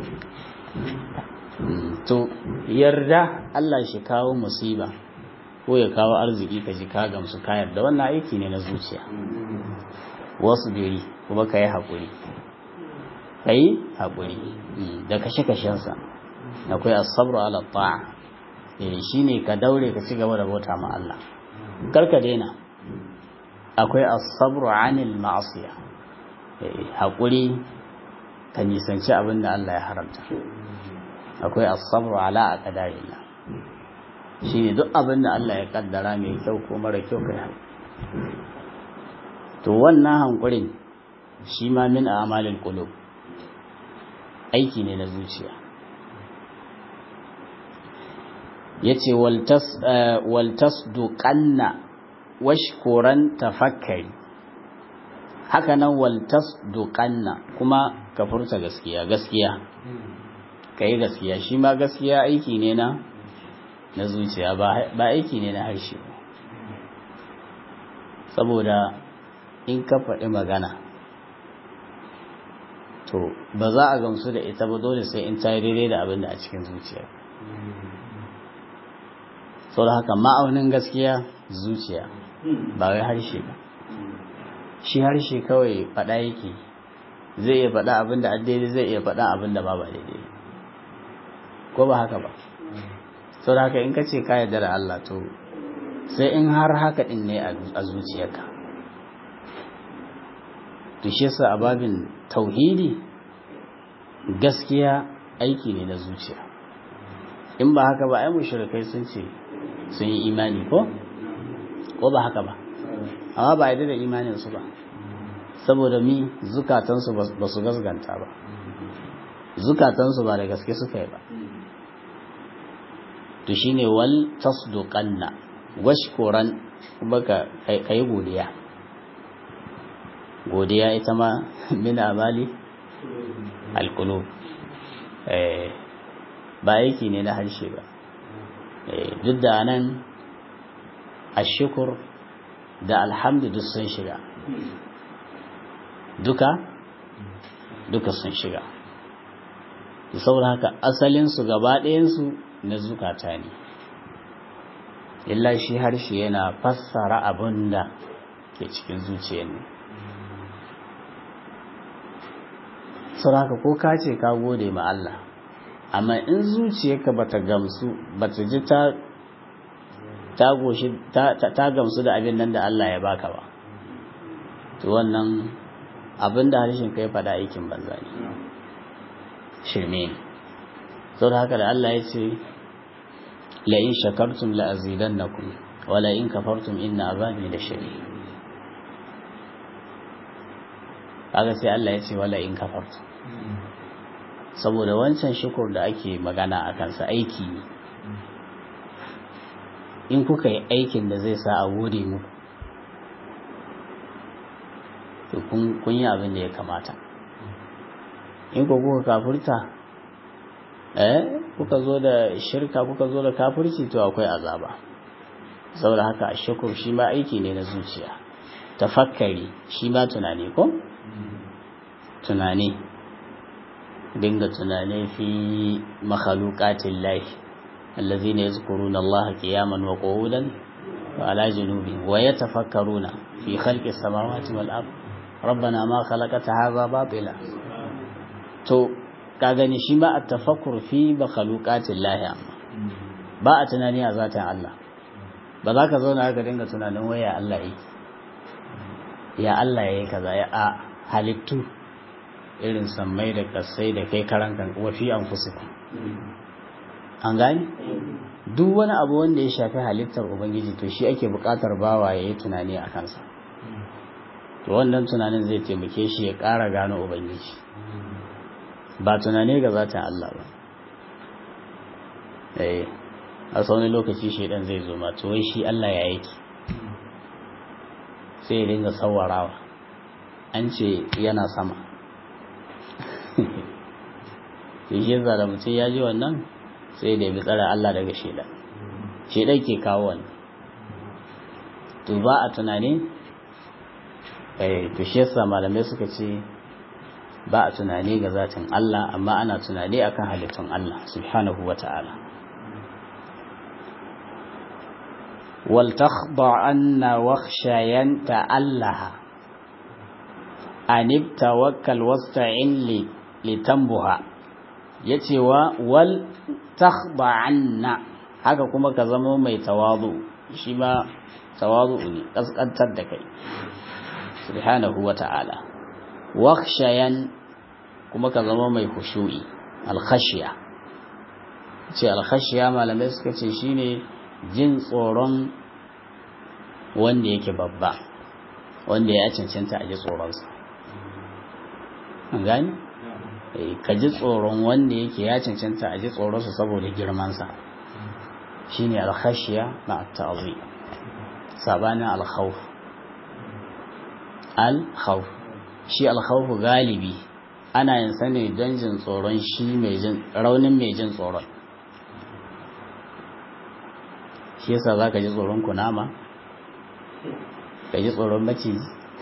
[SPEAKER 1] to yarda Allah shi kawo musiba ko ya kawo arziki ka ji ka gamsu ka yarda wannan aiki ne na zuciya wasu biri kuma ka yi haƙuri ka yi haƙuri da kashe-kashensa akwai asabru ala ta'a shi ne ka daure ka ci gaba da bauta ma Allah karka daina akwai asabru anil ma'asiya haƙuri ka nisanci abin da Allah ya haramta akwai asabru ala aqdarillah shine duk abin da Allah ya kaddara mai kyau ko mara kyau kai to wannan hankurin shi ma min a'malil qulub aiki ne na zuciya yace wal tas wal tasduqanna washkuran tafakkari haka nan wal tasduqanna kuma ka furta gaskiya gaskiya kai gaskiya shi ma gaskiya aiki ne na na zuciya ba ba aiki ne na harshe saboda in ka faɗi magana to ba za a gamsu da ita ba dole sai in ta yi daidai da abin da a cikin zuciya saboda haka ma'aunin gaskiya zuciya ba wai harshe ba shi harshe kawai faɗa yake zai iya faɗa abin da daidai zai iya faɗa abin da ba ba daidai ko ba haka ba sau da haka in ka ce ka yarda da Allah to sai in har haka ɗin ne a zuciyarka to shi yasa a babin tauhidi gaskiya aiki ne na zuciya in ba haka ba ai mushrikai sun ce sun yi imani ko ko ba haka ba amma ba yarda da imanin su ba saboda mi zukatansu ba su gasganta ba zukatansu ba da gaske suka yi ba to shine wal tasduqanna washkuran kuma ka kai godiya godiya ita ma min amali alqulub eh ba aiki ne na harshe ba eh duk da anan ashkur da alhamdu duk sun shiga duka duka sun shiga saboda haka asalin su gaba ɗayan su na zukata ne illa shi harshe yana fassara abin da ke cikin zuciya ne saboda ko ka ce ka gode ma Allah amma in zuciyarka bata gamsu bata ji ta ta goshi ta ta gamsu da abin nan da Allah ya baka ba to wannan abin da harshen kai fada aikin banza ne shirme ne saboda haka da Allah ya ce la in shakartum la azidannakum wa la in kafartum inna azabi lashadid kaga sai Allah ya ce wala in kafartum saboda wancan shukur da ake magana a kansa aiki ne in kuka yi aikin da zai sa a gode muku to kun yi abin da ya kamata in ku kuka kafurta eh kuka zo da shirka kuka zo da kafirci to akwai azaba saboda haka ashkur shi ma aiki ne na zuciya tafakkari shi ma tunani ko tunani dinga tunani fi makhluqatil lahi allazina yazkuruna allaha qiyaman wa qu'udan wa ala junubihim wa yatafakkaruna fi khalqis samawati wal ard rabbana ma khalaqta hadha batila to ka gani shi ba at-tafakkur fi makhluqatil lahi amma ba a tunani a zatin Allah ba za ka zauna ka dinga tunanin waya Allah yake ya Allah yayi kaza ya a halittu irin sammai da kasai da kai karan kan wa fi anfusikum an gani duk wani abu wanda ya shafi halittar ubangiji to shi ake buƙatar bawa ya yi tunani a kansa to wannan tunanin zai taimake shi ya ƙara gano ubangiji ba tunani ga zatin Allah ba eh a wani lokaci shaidan zai zo ma to wai shi Allah ya yake sai ya dinga sawarawa an ce yana sama sai shi yasa da mutum ya ji wannan sai da ya bi tsara Allah daga shaidan shaidan ke kawo wannan to ba a tunani eh to shi yasa malamai suka ce ba a tunani ga zatin Allah amma ana tunani akan halittun Allah subhanahu wata'ala wal takhda'anna wakhshayan ta'allaha anib tawakkal wasta'in li litambuha yace wa wal takhda'anna haka kuma ka zama mai tawadu shi ma tawadu ne kaskantar da kai subhanahu wata'ala wakhshayan kuma ka zama mai khushu'i al-khashya ce al-khashya malamai suka ce shine jin tsoron wanda yake babba wanda ya cancanta a ji tsoronsa an gani ka ji tsoron wanda yake ya cancanta a ji tsoronsa saboda girmansa shine al-khashya ma at-ta'zim sabanin al-khawf al-khawf shi alkhawfu galibi ana yin sa ne don jin tsoron shi mai jin raunin mai jin tsoron shi yasa za ka ji tsoron kunama ka ji tsoron maciji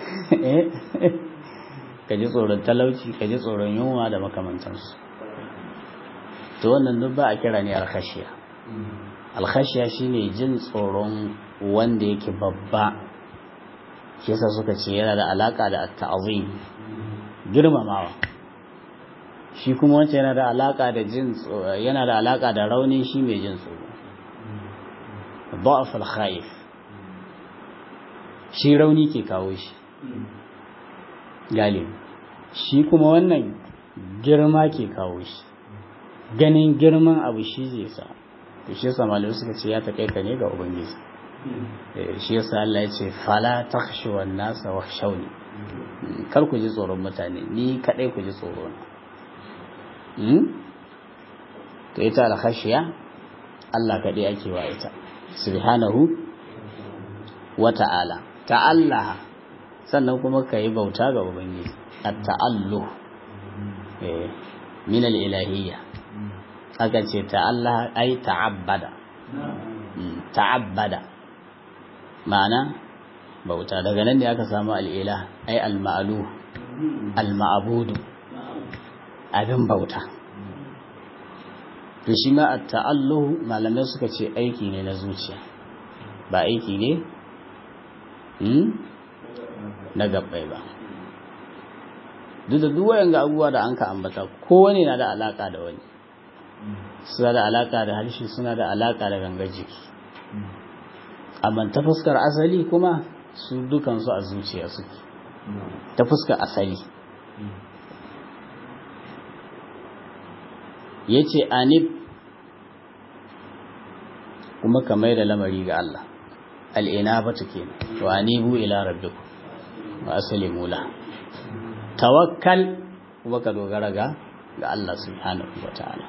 [SPEAKER 1] ka ji tsoron talauci ka ji tsoron yunwa da makamantansu to wannan duk ba a kira ne alkhashiya alkhashiya shine jin tsoron wanda yake babba shi yasa suka ce yana da alaka da ta'zim girmamawa shi kuma wancan yana da alaka da jin yana da alaka da rauni shi mai jin tsoro da'af al-khaif shi rauni ke kawo shi galibi shi kuma wannan girma ke kawo shi ganin girman abu shi zai sa to shi yasa malamai suka ce ya takaita ne ga ubangiji shi yasa Allah ya ce fala takhshu wan nasa wakhshawni kar ku ji tsoron mutane ni kadai ku ji tsoro na hmm to ita al khashiya Allah kadai ake wa ita subhanahu wa ta'ala ta'allaha sannan kuma kai bauta ga ubangiji at ta'alluh eh min al ilahiyya aka ce ta'allaha ai ta'abbada ta'abbada ma'ana bauta daga nan ne aka samu al'ila ai al-ma'alu al-ma'budu abin bauta to shi ma at-ta'alluh malamai suka ce aiki ne na zuciya ba aiki ne hmm na gabbai ba duk da duk wayan ga abubuwa da an ka ambata kowane na da alaka da wani suna da alaka da harshe suna da alaka da gangar jiki amma ta fuskar asali kuma su dukansu a zuciya suke ta fuskar asali ya ce anib kuma ka mai da lamari ga Allah al'ina ba ta ke wa anibu ila rabbiku wa asali mula tawakkal kuma ka dogara ga ga Allah subhanahu wa ta'ala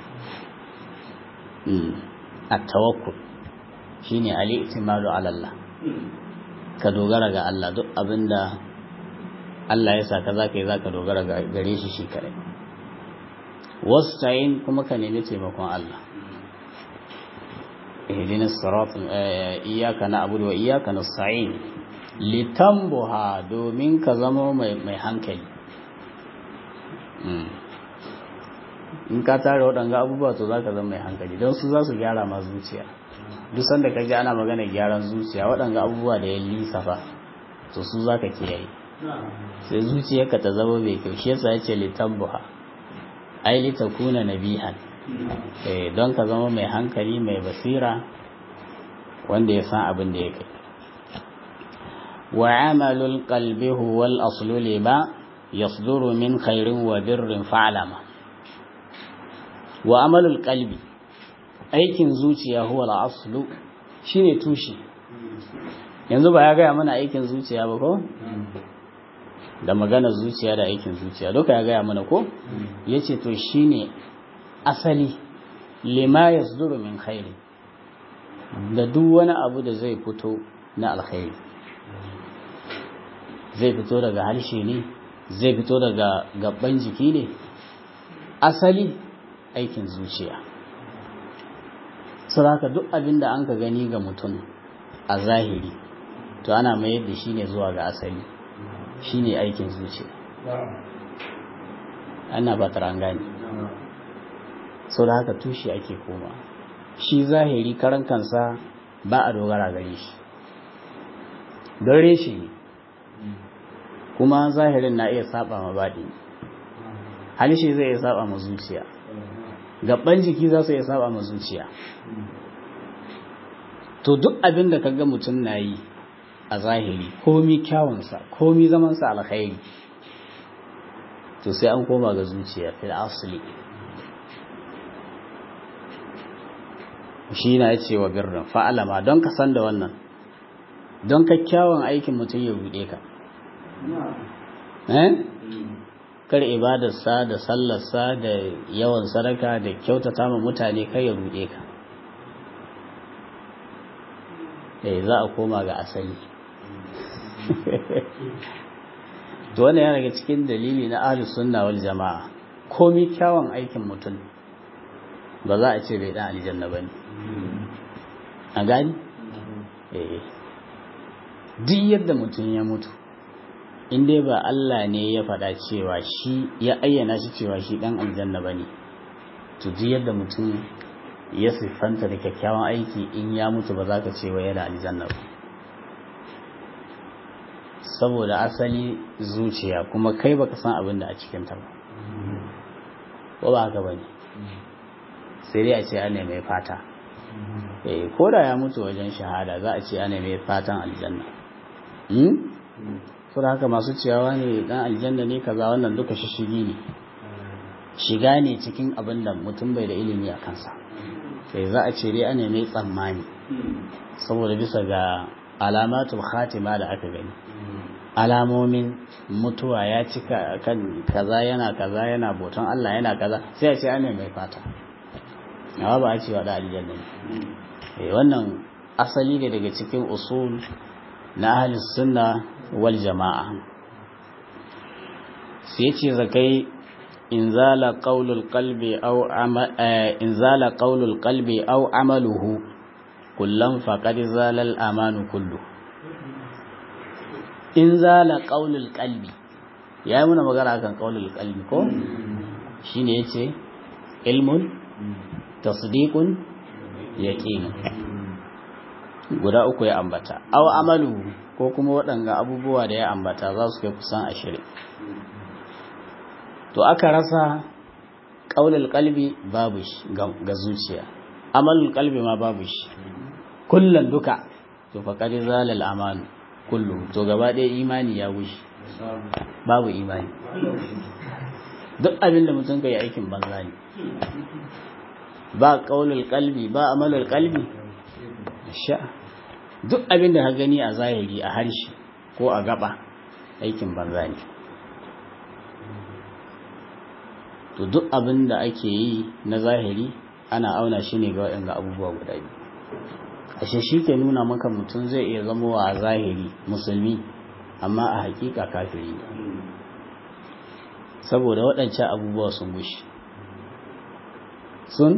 [SPEAKER 1] at-tawakkul shine al-i'timadu ala Allah ka dogara ga Allah duk abinda Allah ya saka zaka yi zaka dogara gare shi shi kare wasta'in kuma ka nemi taimakon Allah ihdinas siratal iyyaka na'budu wa iyyaka nasta'in litambuha domin ka zama mai mai hankali in ka tare waɗanga abubuwa to za ka zama mai hankali don su za su gyara ma zuciya duk sanda ka ji ana magana gyaran zuciya waɗanga abubuwa da ya lissafa to su za ka kiyaye sai zuciyarka ta zama mai kyau shi yasa yace litambuha ai litakuna nabihan eh don ka zama mai hankali mai basira wanda ya san abin da yake wa amalul qalbi huwa al aslu lima yasduru min khairin wa birrin fa'lama wa amalul qalbi aikin zuciya huwa al-aslu shine tushe yanzu ba ya gaya mana aikin zuciya ba ko da magana zuciya da aikin zuciya duka ya gaya mana ko yace to shine asali lima yasduru min khairi da duk wani abu da zai fito na alkhairi zai fito daga harshe ne zai fito daga gaban jiki ne asali aikin zuciya saboda duk abin da an ka gani ga mutum a zahiri to ana mayar da shi ne zuwa ga asali shi ne aikin zuciya ana ba gani sau da haka tushe ake koma shi zahiri karan kansa ba a dogara gare shi don reshe ne kuma zahirin na iya saba ma baɗi halishi zai iya saba ma zuciya gaban jiki za su iya saba ma zuciya to duk abin da kaga mutum na yi a zahiri komi kyawunsa komi zamansa alkhairi to sai an koma ga zuciya fil asli shi na ce wa birnin fa'alama don ka san da wannan don ka kyawun aikin mutum ya buɗe ka kar ibadarsa da sallarsa da yawan sadaka da kyautata ma mutane kai ya buɗe ka eh za a koma ga asali to wannan yana daga cikin dalili na ahlus sunna wal jamaa komai kyawun aikin mutum ba za a ce bai dan aljanna bane a gani eh duk yadda mutum ya mutu in dai ba Allah ne ya faɗa cewa shi ya ayyana shi cewa shi dan aljanna bane to duk yadda mutum ya siffanta da kyakkyawan aiki in ya mutu ba za ka ce wa yana aljanna ba saboda asali zuciya kuma kai baka san abin da a cikinta ba ko ba haka bane sai dai a ce ana mai fata eh ko da ya mutu wajen shahada za a ce ana mai fatan aljanna hmm saboda haka masu ciyawa ne dan aljanna ne kaza wannan duka shishigi ne shiga ne cikin abin da mutum bai da ilimi a kansa sai za a ce dai ana mai tsammani saboda bisa ga alamatul khatima da aka gani alamomin mutuwa ya cika kan kaza yana kaza yana boton Allah yana kaza sai a ce ana mai fata yawa ba a cewa da aljanna eh wannan asali ne daga cikin usul na ahlus sunna wal jamaa sai ce zakai inzala qaulul qalbi aw amal inzala qaulul qalbi aw amaluhu kullam faqad zala al amanu kullu inzala qaulul qalbi yayi muna magana kan qaulul qalbi ko shine yace ilmun tasdiqun yaqin guda uku ya ambata aw amalu ko kuma waɗanga abubuwa da ya ambata za su kai kusan ashirin to aka rasa qaulul qalbi babu shi ga zuciya amalul qalbi ma babu shi kullun duka to faqad zalal amanu kullu to gaba ɗaya imani ya wuce babu imani duk abin da mutum kai aikin banza ne ba qaulul qalbi ba amalul qalbi sha duk abin da ka gani a zahiri a harshe ko a gaba aikin banza ne to duk abin da ake yi na zahiri ana auna shi ne ga waɗanda abubuwa guda biyu ashe shi ke nuna maka mutum zai iya zama wa zahiri musulmi amma a hakika kafiri ne saboda waɗancan abubuwa sun gushi sun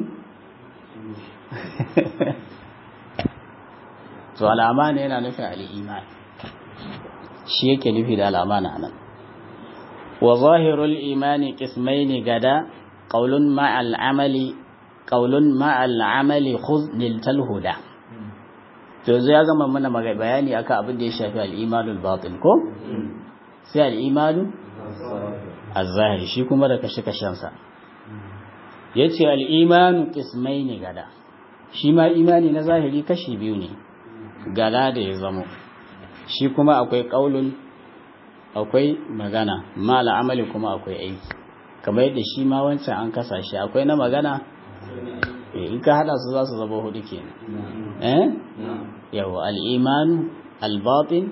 [SPEAKER 1] to al'amana yana nufin al'iman shi yake nufi da al'amana nan wa zahirul imani qismaini gada qaulun ma'al amali qaulun ma'al amali khudh lil huda to yanzu ya gama mana bayani akan abin da ya shafi al-imanul batin ko sai al-imanu az-zahiri shi kuma da kashe-kashen sa yace al-imanu qismaini gada shi ma imani na zahiri kashi biyu ne gada da ya zamo shi kuma akwai qaulun akwai magana ma al'amali kuma akwai aiki kamar yadda shi ma wancan an kasa shi akwai na magana in ka hada su za su zama hudu kenan eh yawa al-iman al-batin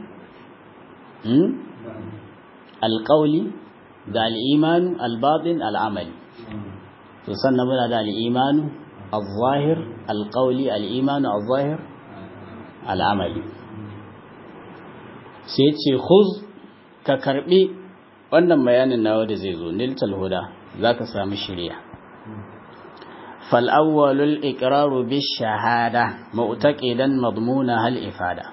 [SPEAKER 1] al-qawli da al-iman al-batin al-amali to sannan muna da al-iman al-zahir al-qawli al-iman al-zahir al-amali sai ce khuz ka karbi wannan bayanin nawa da zai zo niltal huda zaka samu shiriya fal awwalul iqraru bis shahada mu'taqidan madmuna hal ifada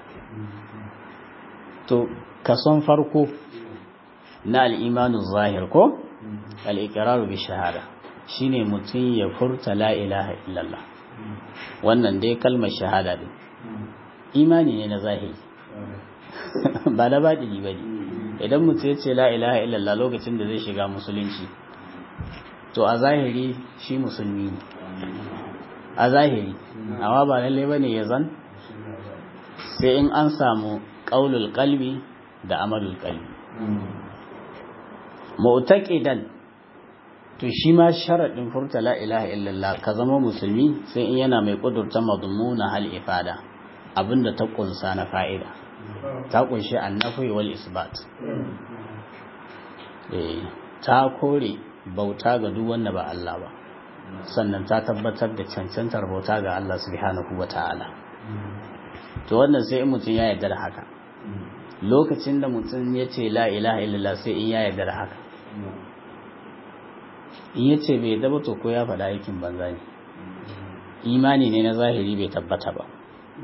[SPEAKER 1] to kason farko na al-imanu zahir ko al-iqraru bis shahada shine mutun ya furta la ilaha illallah wannan dai kalmar shahada din imani ne na zahiri ba da baɗini ba ne idan mutum ya ce la ilaha illallah lokacin da zai shiga musulunci to a zahiri shi musulmi ne a zahiri amma ba lalle ba ne ya zan sai in an samu ƙaulul qalbi da amalul qalbi mu'taqidan to shi ma sharadin furta la ilaha illallah ka zama musulmi sai in yana mai kudurta madmuna hal ifada abinda ta kunsa na fa'ida ta kunshi annafi wal isbat eh ta kore bauta ga duk wanda ba Allah ba sannan ta tabbatar da cancantar bauta ga Allah subhanahu wataala to wannan sai in mutum ya yarda da haka lokacin da mutum ya ce la ilaha illallah sai in ya yarda da haka in ya ce bai daba to ko ya faɗa aikin banza ne imani ne na zahiri bai tabbata ba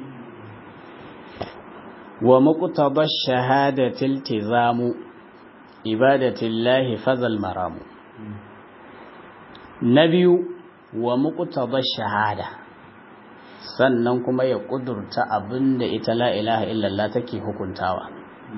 [SPEAKER 1] wa muqtada shahadati iltizamu ibadatillahi fazal maramu na biyu wa muqtada shahada sannan kuma ya kudurta abinda ita la ilaha illallah take hukuntawa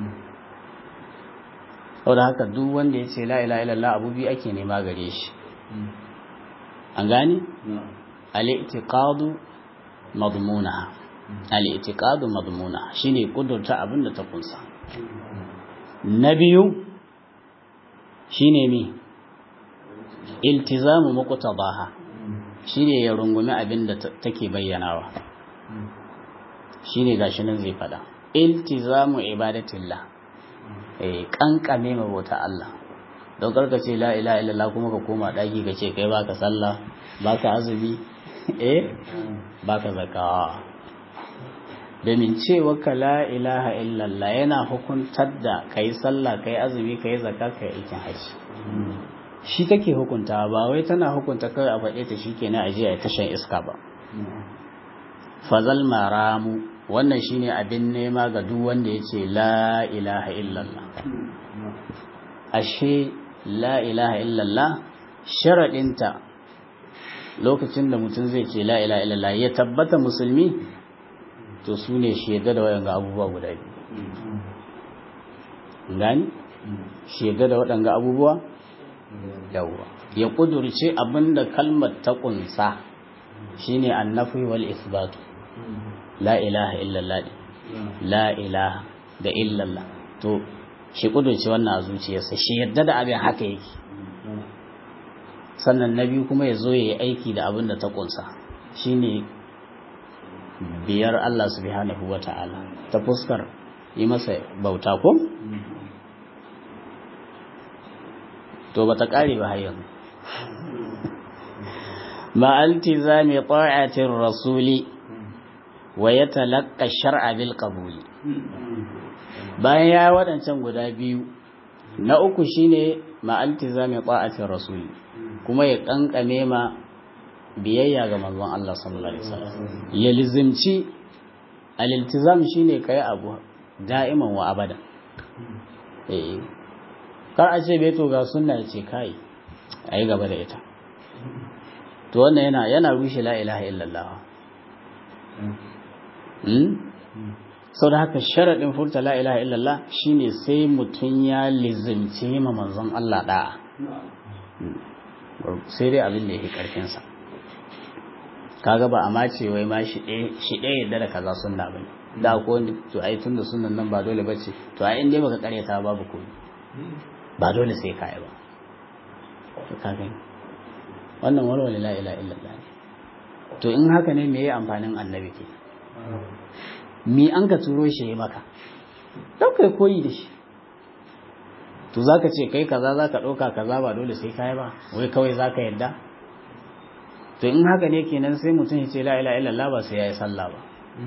[SPEAKER 1] saboda haka duk wanda ya ce la ilaha illallah abu bi ake nema gare shi an gane al-i'tiqadu madmuna al-i'tiqadu madmuna shine kudurta abinda ta kunsa na biyu shine mi iltizamu muqtadaha shine ya rungumi abinda take bayyanawa shine gashi nan zai fada iltizamu ibadatillah eh kankame mabota Allah don karka ce la ilaha illallah kuma ka koma daki ka ce kai baka sallah baka azumi eh baka zakka domin cewa ka la ilaha illallah yana hukuntar da kai sallah kai azumi kai zakka kai aikin haji shi take hukunta ba wai tana hukunta kai a faɗe ta shikenan aje a tashan iska ba fazal maramu wannan shine abin nema ga duk wanda yace la ilaha illallah ashe la ilaha illallah sharadinta lokacin da mutum zai ce la ilaha illallah ya tabbata musulmi to su ne shaida da waɗanga abubuwa guda biyu gani shaida da waɗanga abubuwa yawwa ya kudurce abinda kalmar ta kunsa shine annafi wal isbat la ilaha illallah la ilaha da illallah to shi kudurce wannan a zuciyarsa shi yadda da abin haka yake sannan na biyu kuma ya zo ya yi aiki da abin da ta kunsa shine biyar Allah subhanahu wa ta'ala ta fuskar yi masa bauta ko? to ba ta ƙare ba har yanzu ma'altizami ta'atin rasuli wa ya talaqqa shar'a bil qabuli bayan ya waɗancan guda biyu na uku shine ma'altizami ta'atin rasuli kuma ya kankame ma biyayya ga manzon Allah sallallahu alaihi wasallam ya lizimci al-iltizam shine kai abu da'iman wa abada eh kar a ce bai to ga sunna ce kai ayi gaba da ita to wannan yana yana rushe la ilaha illallah hmm sau da haka sharadin furta la ilaha illallah shine sai mutun ya lizimci ma manzon Allah da'a sai dai abin da yake karfinsa kaga ba a mace wai ma shi ɗaya yadda da kaza sunna bane da ko to ai tunda sunnan nan ba dole bace to ai in dai baka karyata babu komai ba dole sai kai ba to kaga wannan walwala la ilaha illallah to in haka ne me yayi amfanin annabi ke mi an ka turo shi maka don kai koyi da shi to zaka ce kai kaza zaka dauka kaza ba dole sai kai ba wai kawai zaka yadda to in haka ne kenan sai mutum ya ce la ilaha illallah ba sai yayi sallah ba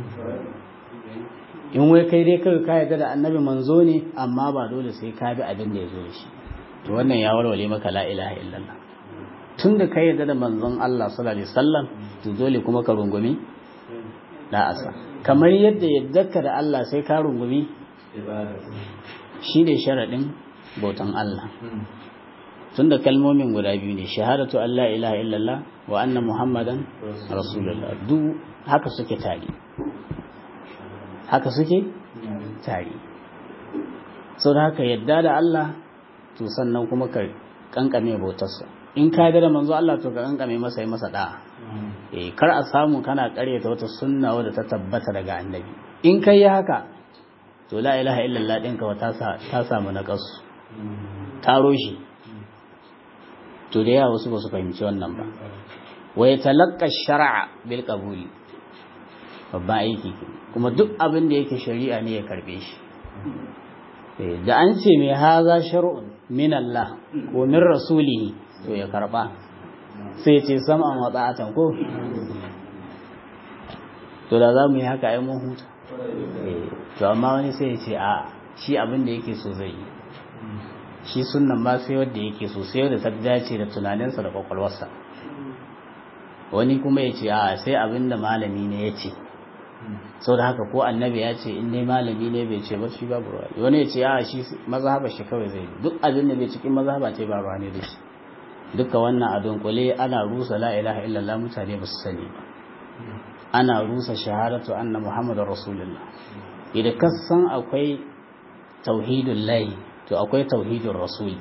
[SPEAKER 1] in wai kai dai kai ka yarda da annabi manzo ne amma ba dole sai ka bi abin da ya zo da shi to wannan ya warware maka la ilaha illallah tunda kai yarda da manzon Allah sallallahu alaihi wasallam to dole kuma ka rungumi da asa kamar yadda yaddarka da Allah sai ka rungumi shi ne sharadin bautan Allah tunda kalmomin guda biyu ne shahadatu an la ilaha illallah wa anna muhammadan rasulullah duk haka suke tare haka suke tare sau da haka yadda da Allah to sannan kuma ka kankame bautarsa in ka yarda da manzo Allah to ka kankame masa yi masa da'a eh kar a samu kana karyata wata sunna wadda ta tabbata daga annabi in kai yi haka to la ilaha illallah ɗinka ta ta samu naqasu taro shi to da yawa wasu ba su fahimci wannan ba wa yatalaqqa shar'a bil qabuli babban aiki kuma duk abin da yake shari'a ne ya karbe shi da an ce mai haza shar'un min Allah ko min rasulihi to ya karba sai ce sam'an wa ta'atan ko to da za mu yi haka ai mun huta to amma wani sai ya ce a shi abin da yake so zai yi shi sunnan ba sai wanda yake so sai wanda ta dace da tunaninsa da kwakwalwarsa wani kuma ya ce a sai abin da malami ne ya ce sau da haka ko annabi ya ce in dai malami ne bai ce ba shi babu ruwa wani ya ce a shi mazhaba shi kawai zai duk abin da bai cikin mazhaba ce ba ruwa ne da shi duka wannan a dunkule ana rusa la ilaha illallah mutane ba su sani ba ana rusa shahadatu anna muhammadar rasulullah idan ka san akwai tauhidul lahi to akwai tauhidul rasuli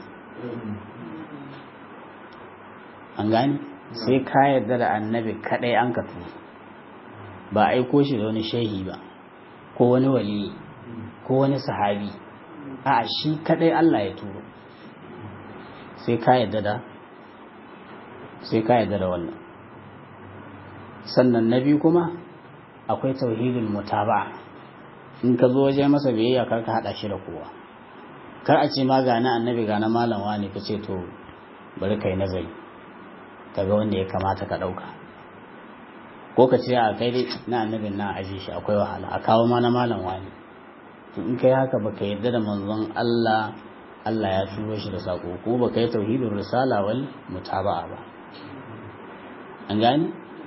[SPEAKER 1] an gani sai ka yarda da annabi kadai an ka tuno ba aiko shi da wani shehi ba ko wani wali ko wani sahabi a shi kadai Allah ya turo sai ka yarda da sai ka yarda da wannan sannan nabi kuma akwai tauhidul mutaba'a in ka zo waje masa biyayya kar ka hada shi da kowa kar a ce ma ga na annabi ga na malam wani ka ce to bari kai nazari kaga wanda ya kamata ka dauka ko ka ce a kai dai na annabin na aje shi akwai wahala a kawo ma na malam wani to in kai haka baka yarda da manzon Allah Allah ya turo shi da sako ko baka yi tauhidul risala wal mutaba'a ba an gane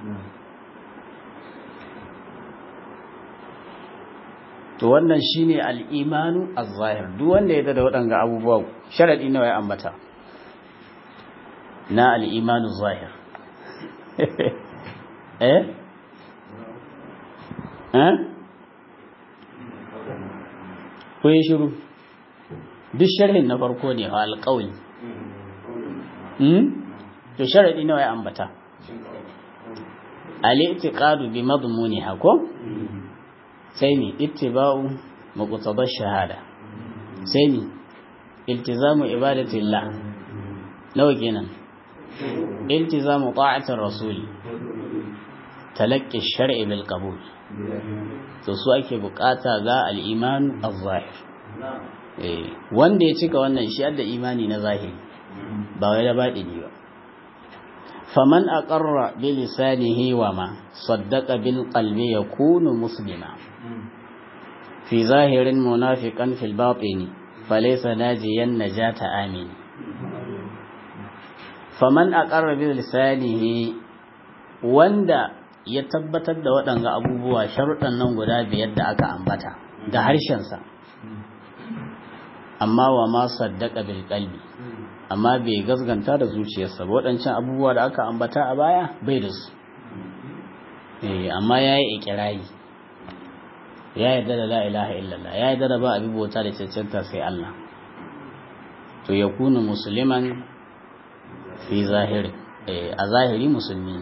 [SPEAKER 1] to wannan shine al-imanu az-zahir duk wanda ya da waɗanga abubuwa sharadi nawa ya ambata na al-imanu az-zahir eh eh ko yi shiru duk sharhin na farko ne ha al-qawl hmm to sharadi nawa ya ambata al-i'tiqadu bi madmuniha ko sai ni ittiba'u muqtadash shahada sai ni iltizamu ibadatillah nawa kenan iltizamu ta'atir rasul talaqqi ash-shar'i bil qabul to su ake bukata ga al-iman az-zahir eh wanda ya cika wannan shi da imani na zahiri ba wai da batini ba faman aqarra bi lisanihi wa ma saddaqa bil qalbi yakunu muslima fi zahirin munafiqan fil batini falaysa najiyan najata amin faman aqarra bi lisanihi wanda ya tabbatar da waɗanga abubuwa sharuɗan nan guda biyar da aka ambata da harshensa amma wa ma saddaqa bil qalbi amma bai gasganta da zuciyarsa ba waɗancan abubuwa da aka ambata a baya bai da su eh amma yayi ikirari ya yarda da la ilaha illallah ya yarda da ba abi bauta da cancanta sai Allah to yakunu musliman fi zahiri eh a zahiri musulmi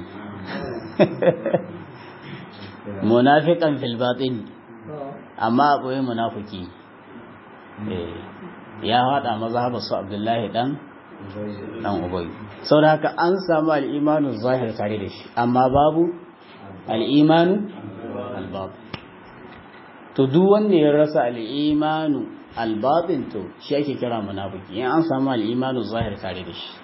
[SPEAKER 1] munafiqan fil batin amma akwai munafiki eh ya hada mazhabar su Abdullahi dan dan Ubay saboda haka an samu al-imanu zahir tare da shi amma babu al-imanu al-batin to duk wanda ya rasa al-imanu al-batin to shi ake kira munafiki in an samu al-imanu zahir tare da shi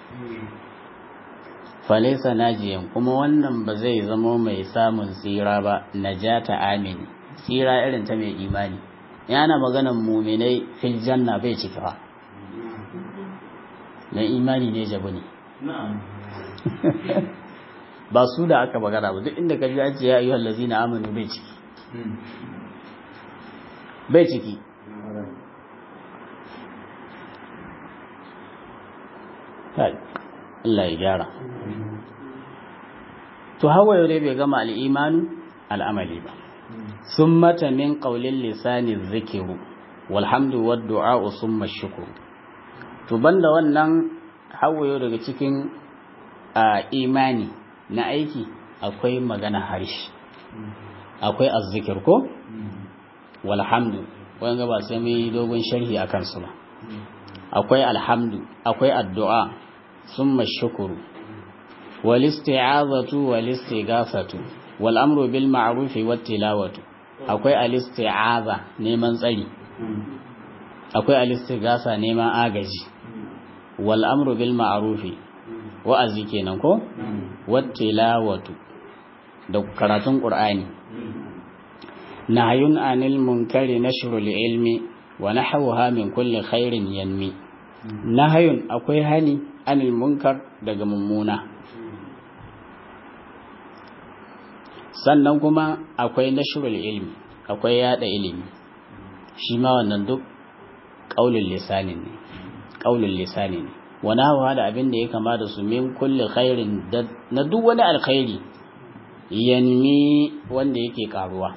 [SPEAKER 1] falaisa najiyan kuma wannan ba zai zama mai samun tsira ba najata amin tsira irin ta mai imani yana maganan muminai fil janna bai cika na imani ne jabu ne ba su da aka magana ba duk inda ka ji an ce ya ayyuhal ladzina amanu bai ciki bai ciki Allah ya gyara to hawa yau dai bai gama al'imanu al'amali ba sun mata min ƙaulin lisanin zikiru walhamdu wa du'a'u sun mashukuru to banda wannan hawa yau daga cikin imani na aiki akwai magana harshe akwai azzikir ko walhamdu wanda ba sai mai dogon sharhi a kansu ba akwai alhamdu akwai addu'a sun mashukuru والاستعاذة والاستغاثة والأمر بالمعروف والتلاوة akwai al-isti'aza neman tsari akwai al-istighatha neman agaji wal amru bil ma'ruf wa'azi kenan ko wat tilawatu da karatun qur'ani nahyun anil munkari nashrul ilmi wa nahwaha min kulli khairin yanmi nahyun akwai hani anil munkar daga mummuna sannan kuma akwai nashrul ilmi akwai yada ilimi shi ma wannan duk qaulul lisani ne qaulul lisani ne wana wa da abin da ya kama da su min kulli khairin na duk wani alkhairi yanmi wanda yake karuwa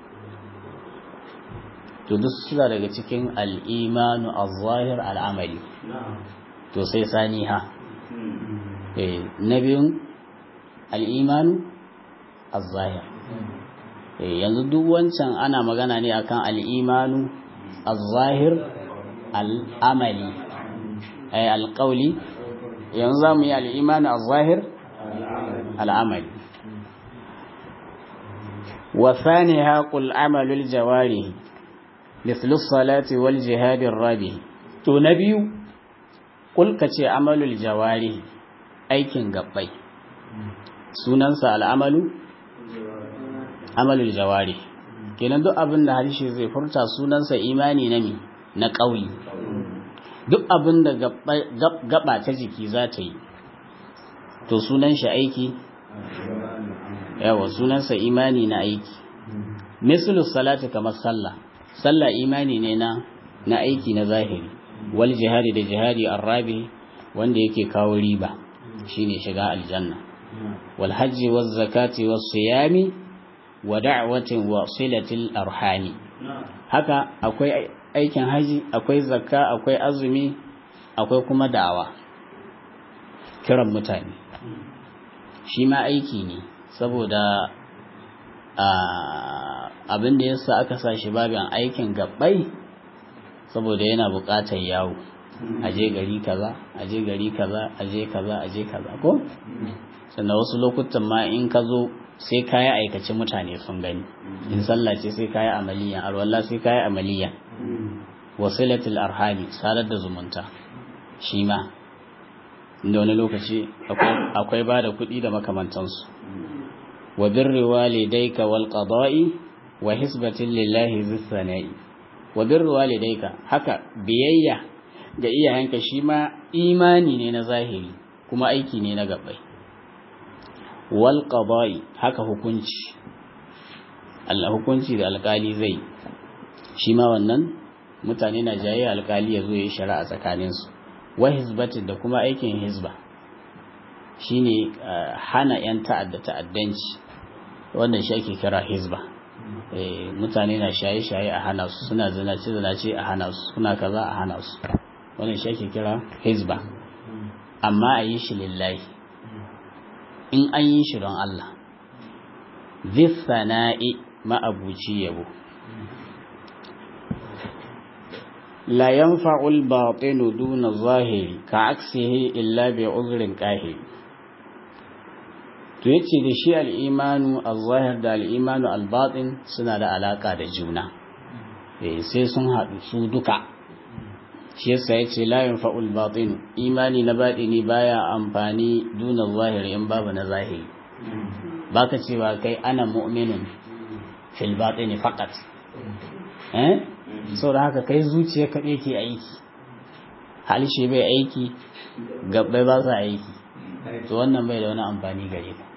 [SPEAKER 1] to duk suna daga cikin al-imanu az-zahir al-amali to sai saniha eh nabiyun al-imanu az-zahir yanzu duk wancan ana magana ne akan al-imanu az-zahir al-amali ay al-qawli yanzu zamu yi al-imanu az-zahir al-amali wa thaniha qul amalul jawarih mithlu as-salati wal jihad ar-rabih to nabiyu qul kace amalul jawarih aikin gabbai sunansa al-amalu amalul jawari kenan duk abin da harshe zai furta sunansa imani na mi na ƙauli duk abin da gaba ta jiki za ta yi to sunan shi aiki yawa sunansa imani na aiki misalus salati kamar sallah sallah imani ne na na aiki na zahiri wal jihadi da jihadi arrabi wanda yake kawo riba shine shiga aljanna wal hajji waz zakati was siyami wa da'watin wasilatil arhami haka akwai aikin haji akwai zakka akwai azumi akwai kuma da'awa kiran mutane shi ma aiki ne saboda abin da yasa aka sa shi babin aikin gabbai saboda yana buƙatar yawo aje gari kaza aje gari kaza aje kaza aje kaza ko sannan wasu lokutan ma in ka zo sai kayi aikace mutane sun gani in sallah ce sai kayi amaliya alwala sai kayi amaliya wasilatul arhami sadar da zumunta shi ma inda wani lokaci akwai ba da kuɗi da makamantansu wa birri walidayka wal qada'i wa hisbatin lillahi zissana'i wa birri walidayka haka biyayya ga iyayenka shi ma imani ne na zahiri kuma aiki ne na gabbai wal qada'i haka hukunci Allah hukunci da alkali zai shi ma wannan mutane na jaye alkali ya zo ya shari'a tsakanin su wa hizbatin da kuma aikin hizba shine hana yan ta'adda ta'addanci wannan shi ake kira hizba eh mutane na shaye-shaye a hana su suna zinace zinace a hana su suna kaza a hana su wannan shi ake kira hizba amma a yi shi lillahi in an yi shi don Allah zifana'i ma'abuci yabo la yanfa'ul batinu duna zahiri ka aksihi illa bi uzrin qahir to yace da shi al-imanu al-zahir da al-imanu al-batin suna da alaka da juna eh sai sun haɗu su duka shi yasa yace la yanfa'ul batin imani na batini baya amfani duna zahiri in babu na zahiri baka cewa kai ana mu'minun fil batini faqat eh saboda haka kai zuciya kaɗai ke aiki halishe bai aiki gabbai ba sa aiki to wannan bai da wani amfani gare ka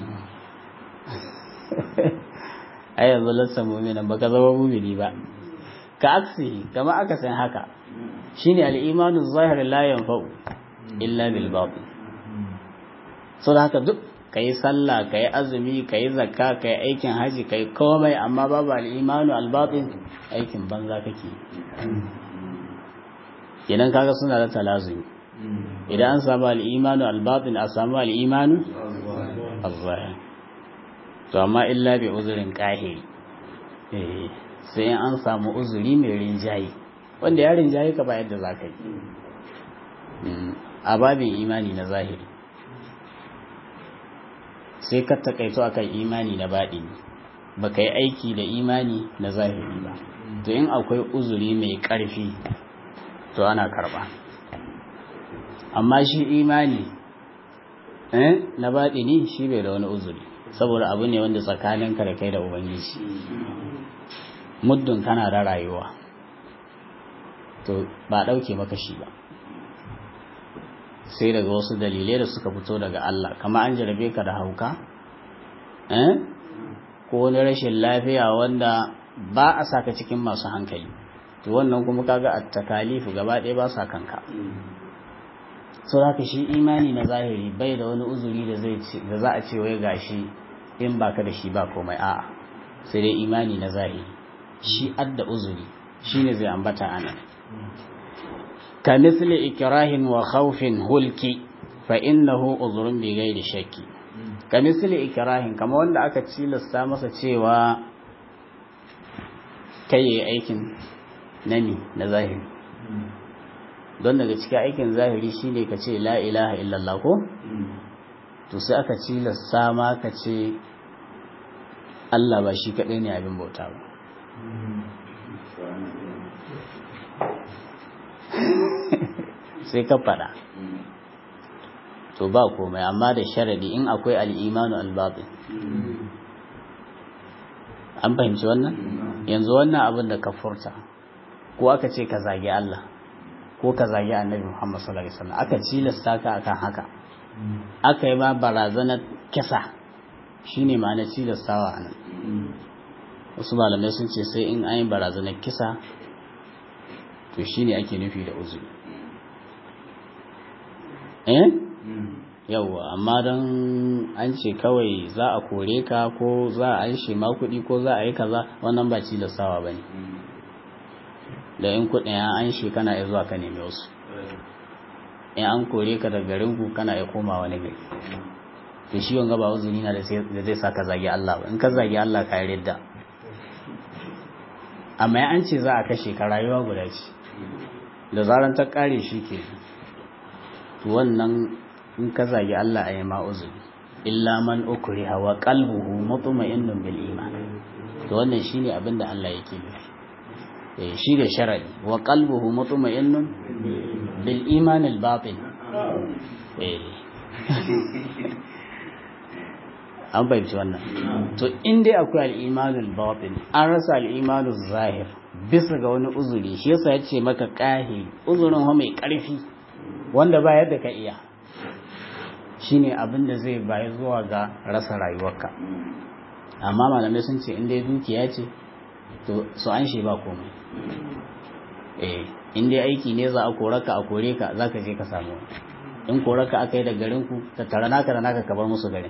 [SPEAKER 1] ai yanzu lassa mu'minan baka zama mu'mini ba ka aksi kama aka san haka shine al-imanu zahir la yanfa'u illa bil batin saboda haka duk kai sallah kai azumi kai zakka kai aikin haji kai komai amma babu al-imanu al-batin aikin banza kake idan kaga suna da talazumi idan an samu al-imanu al-batin a samu al-imanu al-zahir to amma illa bi uzrin qahiri eh sai an samu uzuri mai rinjayi wanda ya rinjayi ka ba yadda zaka yi a babin imani na zahiri sai ka takaito akan imani na baɗini baka yi aiki da imani na zahiri ba to in akwai uzuri mai ƙarfi to ana karɓa amma shi imani eh na baɗini shi bai da wani uzuri saboda abu ne wanda tsakaninka da kai da ubangiji muddin kana da rayuwa to ba ɗauke maka shi ba sai daga wasu dalilai da suka fito daga Allah kama an jarabe ka da hauka eh ko wani rashin lafiya wanda ba a saka cikin masu hankali to wannan kuma kaga at-takalifu gaba ɗaya ba sa kanka so haka shi imani na zahiri bai da wani uzuri da zai da za a ce wai gashi in baka da shi ba komai a'a sai dai imani na zahiri shi adda uzuri shine zai ambata anan كمثل إكراه وخوف هلك فإنه أذر بغير شك كمثل إكراه كما wanda aka cilasta masa cewa kai yayi aikin nani na zahiri don daga cikin aikin zahiri shine ka ce la ilaha illallah ko to sai aka cilasta ma ka ce Allah ba shi kadai ne abin bauta ba sai ka fada to ba komai amma da sharadi in akwai al-imanu al-batin an fahimci wannan yanzu wannan abin da ka furta ko aka ce ka zagi Allah ko ka zagi Annabi Muhammad sallallahu alaihi wasallam aka cilasta ka akan haka aka yi ma barazanar kisa shine ma'anar cilastawa anan wasu malamai sun ce sai in an yi barazanar kisa to shine ake nufi da uzuri eh yawa amma dan an ce kawai za a kore ka ko za a yi ma kuɗi ko za a yi kaza wannan ba cilastawa bane da in kuɗin ya an shi kana iya zuwa ka nemi wasu in an kore ka daga garin ku kana iya koma wani gari to shi wanga ba uzuri na da zai sa ka zagi Allah ba in ka zagi Allah ka yi ridda amma an ce za a kashe ka rayuwa guda ce da zaran ta kare shi ke to wannan in ka zagi Allah ayi ma uzuri illa man ukriha wa qalbuhu mutma'innun bil iman to wannan shine abin da Allah yake nufi eh shi da sharadi wa qalbuhu mutma'innun bil iman al batin eh an bayyana wannan to in dai akwai al iman al batin an rasa al iman al zahir bisa ga wani uzuri shi yasa yace maka qahi uzurin ho mai karfi wanda ba yadda ka iya shine abin da zai bayar zuwa ga rasa rayuwarka amma malamai sun ce in dai dukiya ce to su an shi ba komai eh in dai aiki ne za a koraka a kore ka za ka je ka samu in koraka aka yi da garin ku tattara naka da naka ka bar musu garin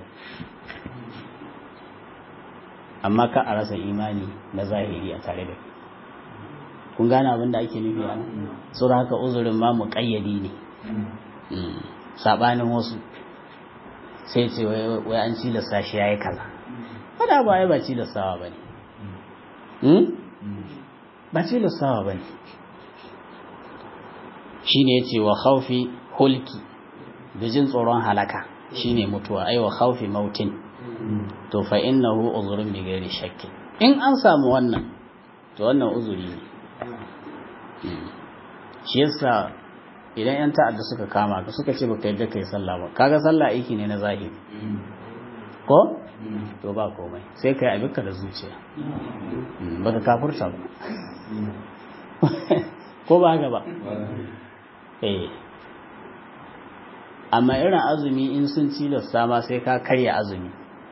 [SPEAKER 1] amma ka a rasa imani na zahiri a tare da kun gane abin da ake nufi a nan so da haka uzurin ma muƙayyadi ne sabanin wasu sai ce wai an cilasta shi ya yi kaza wadda ba ya ba cilastawa ba ne ba cilastawa ba ne shine yace wa khawfi hulki da jin tsoron halaka shine mutuwa ai wa khawfi mautin to fa innahu uzrun bi ghairi shakki in an samu wannan to wannan uzuri ne shi yasa idan yan ta'adda suka kama ka suka ce baka yadda kai sallah ba kaga sallah aiki ne na zahiri ko to ba komai sai kai abinka da zuciya baka kafurta ba ko ba haka ba eh amma irin azumi in sun tilasta ma sai ka karya azumi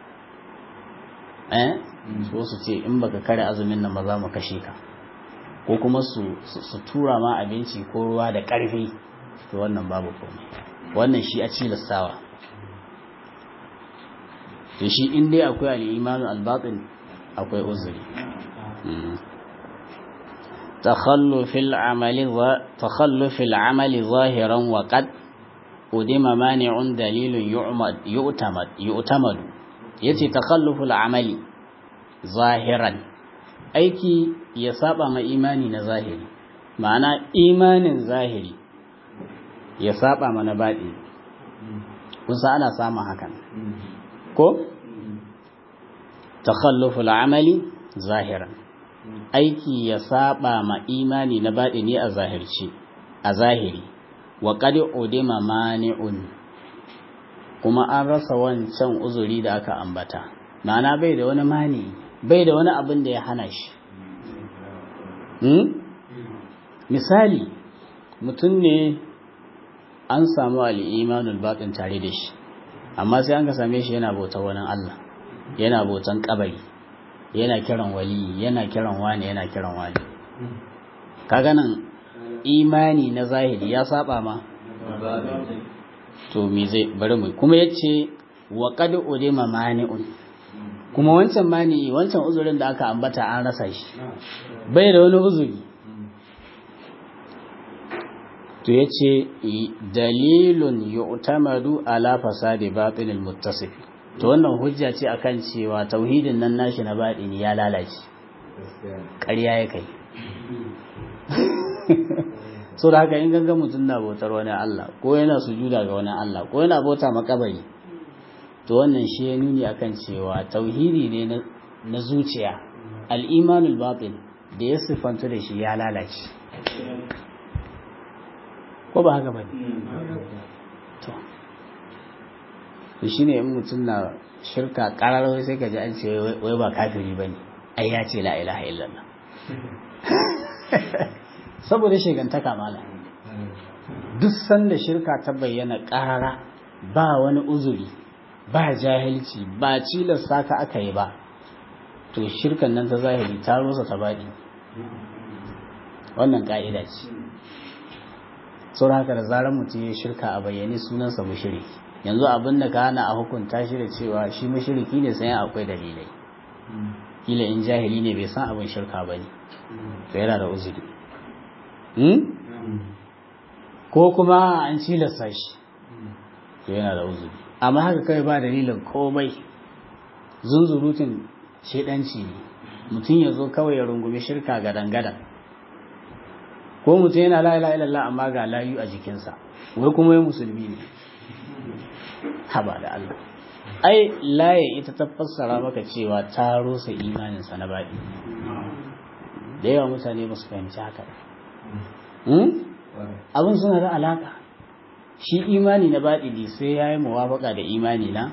[SPEAKER 1] eh so su ce in baka karya azumin nan ba za mu kashe ka ko kuma su su tura ma abinci ko ruwa da ƙarfi to wannan babu komai wannan shi a tilastawa to shi in dai akwai al-imanu al-batin akwai uzuri تخلف العمل تخلف العمل ظاهرا وقد قدم مانع دليل يعمد يؤتمد يؤتمد yace takhalluful amali zahiran aiki ya saba ma imani na zahiri ma'ana imanin zahiri ya saba ma na baɗi kusa ana samun hakan ko takhalluful amali zahiran aiki ya saba ma imani na baɗi ne a zahirci a zahiri wa qad udima mani'un kuma an rasa wancan uzuri da aka ambata ma'ana bai da wani mani bai da wani abin da ya hana shi hmm? misali mutum ne an samu al'imanul batin tare da shi amma sai an ka same shi yana bautan wani Allah yana bautan kabari yana kiran wali yana kiran wani yana kiran wani kaga nan imani na zahiri ya saba ma to me zai bari mu kuma yace wa qad udima mani'un kuma wancan mani wancan uzurin da aka ambata an rasa shi bai da wani uzuri to yace dalilun yu'tamadu ala fasadi batinil muttasif to wannan hujja ce akan cewa tauhidin nan nashi na batini ya lalace ƙarya ya kai so da haka in ganga mutum na bautar wani Allah ko yana sujuda ga wani Allah ko yana bauta makabari to wannan shi ya nuni akan cewa tauhidi ne na zuciya al-imanul batin da ya sifanta da shi ya lalace ko ba haka bane to to shine in mutum na shirka qararwa sai ka ji an ce wai ba kafiri bane ai ya ce la ilaha illallah saboda shegantaka mala duk sanda shirka ta bayyana ƙarara ba wani uzuri ba jahilci ba cilasta ka aka yi ba to shirkan nan ta zahiri ta rusa ta baɗi wannan ƙa'ida ce saboda haka da zarar mutum ya shirka a bayyane sunansa mushriki yanzu abin da ka hana a hukunta shi da cewa shi mushriki ne sai akwai dalilai kila in jahili ne bai san abin shirka bane to yana da uzuri ko kuma an cilasta shi to yana da uzuri amma haka kai ba dalilin komai zunzurutun shedanci ne mutum ya zo kawai ya rungumi shirka gadan-gadan ko mutum yana la ilaha illallah amma ga layu a jikinsa wai kuma ya musulmi ne haba da Allah ai laye ita ta fassara maka cewa ta rusa imaninsa na baɗi da yawa mutane ba su fahimci haka abin suna da alaka shi imani na baɗini sai ya yi muwafaka da imani na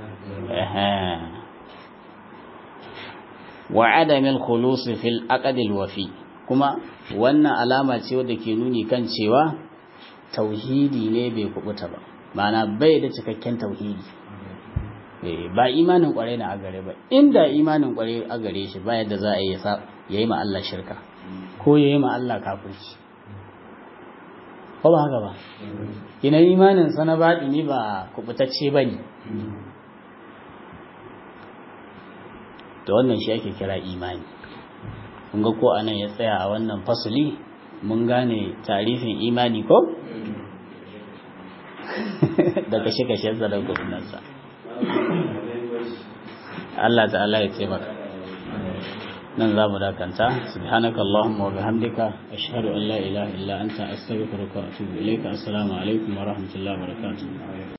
[SPEAKER 1] wa adamin khulusi fil aqdil wafi kuma wannan alama ce wadda ke nuni kan cewa tauhidi ne bai kubuta ba ma'ana bai da cikakken tauhidi ba imanin kwarai na a gare ba inda imanin kwarai a gare shi ba yadda za a yi ya yi ma Allah shirka ko ya yi ma Allah kafirci ko ba haka ba ina imanin sa na baɗi ne ba kubutacce ba ne to wannan shi ake kira imani kun ga ko anan ya tsaya a wannan fasuli mun gane tarifin imani ko da kashe-kashen sa da gwamnansa Allah ta'ala ya taimaka nan za mu dakanta subhanaka allahumma wa bihamdika ashhadu an la ilaha illa anta astaghfiruka wa atubu ilayka assalamu alaikum wa rahmatullahi wa barakatuh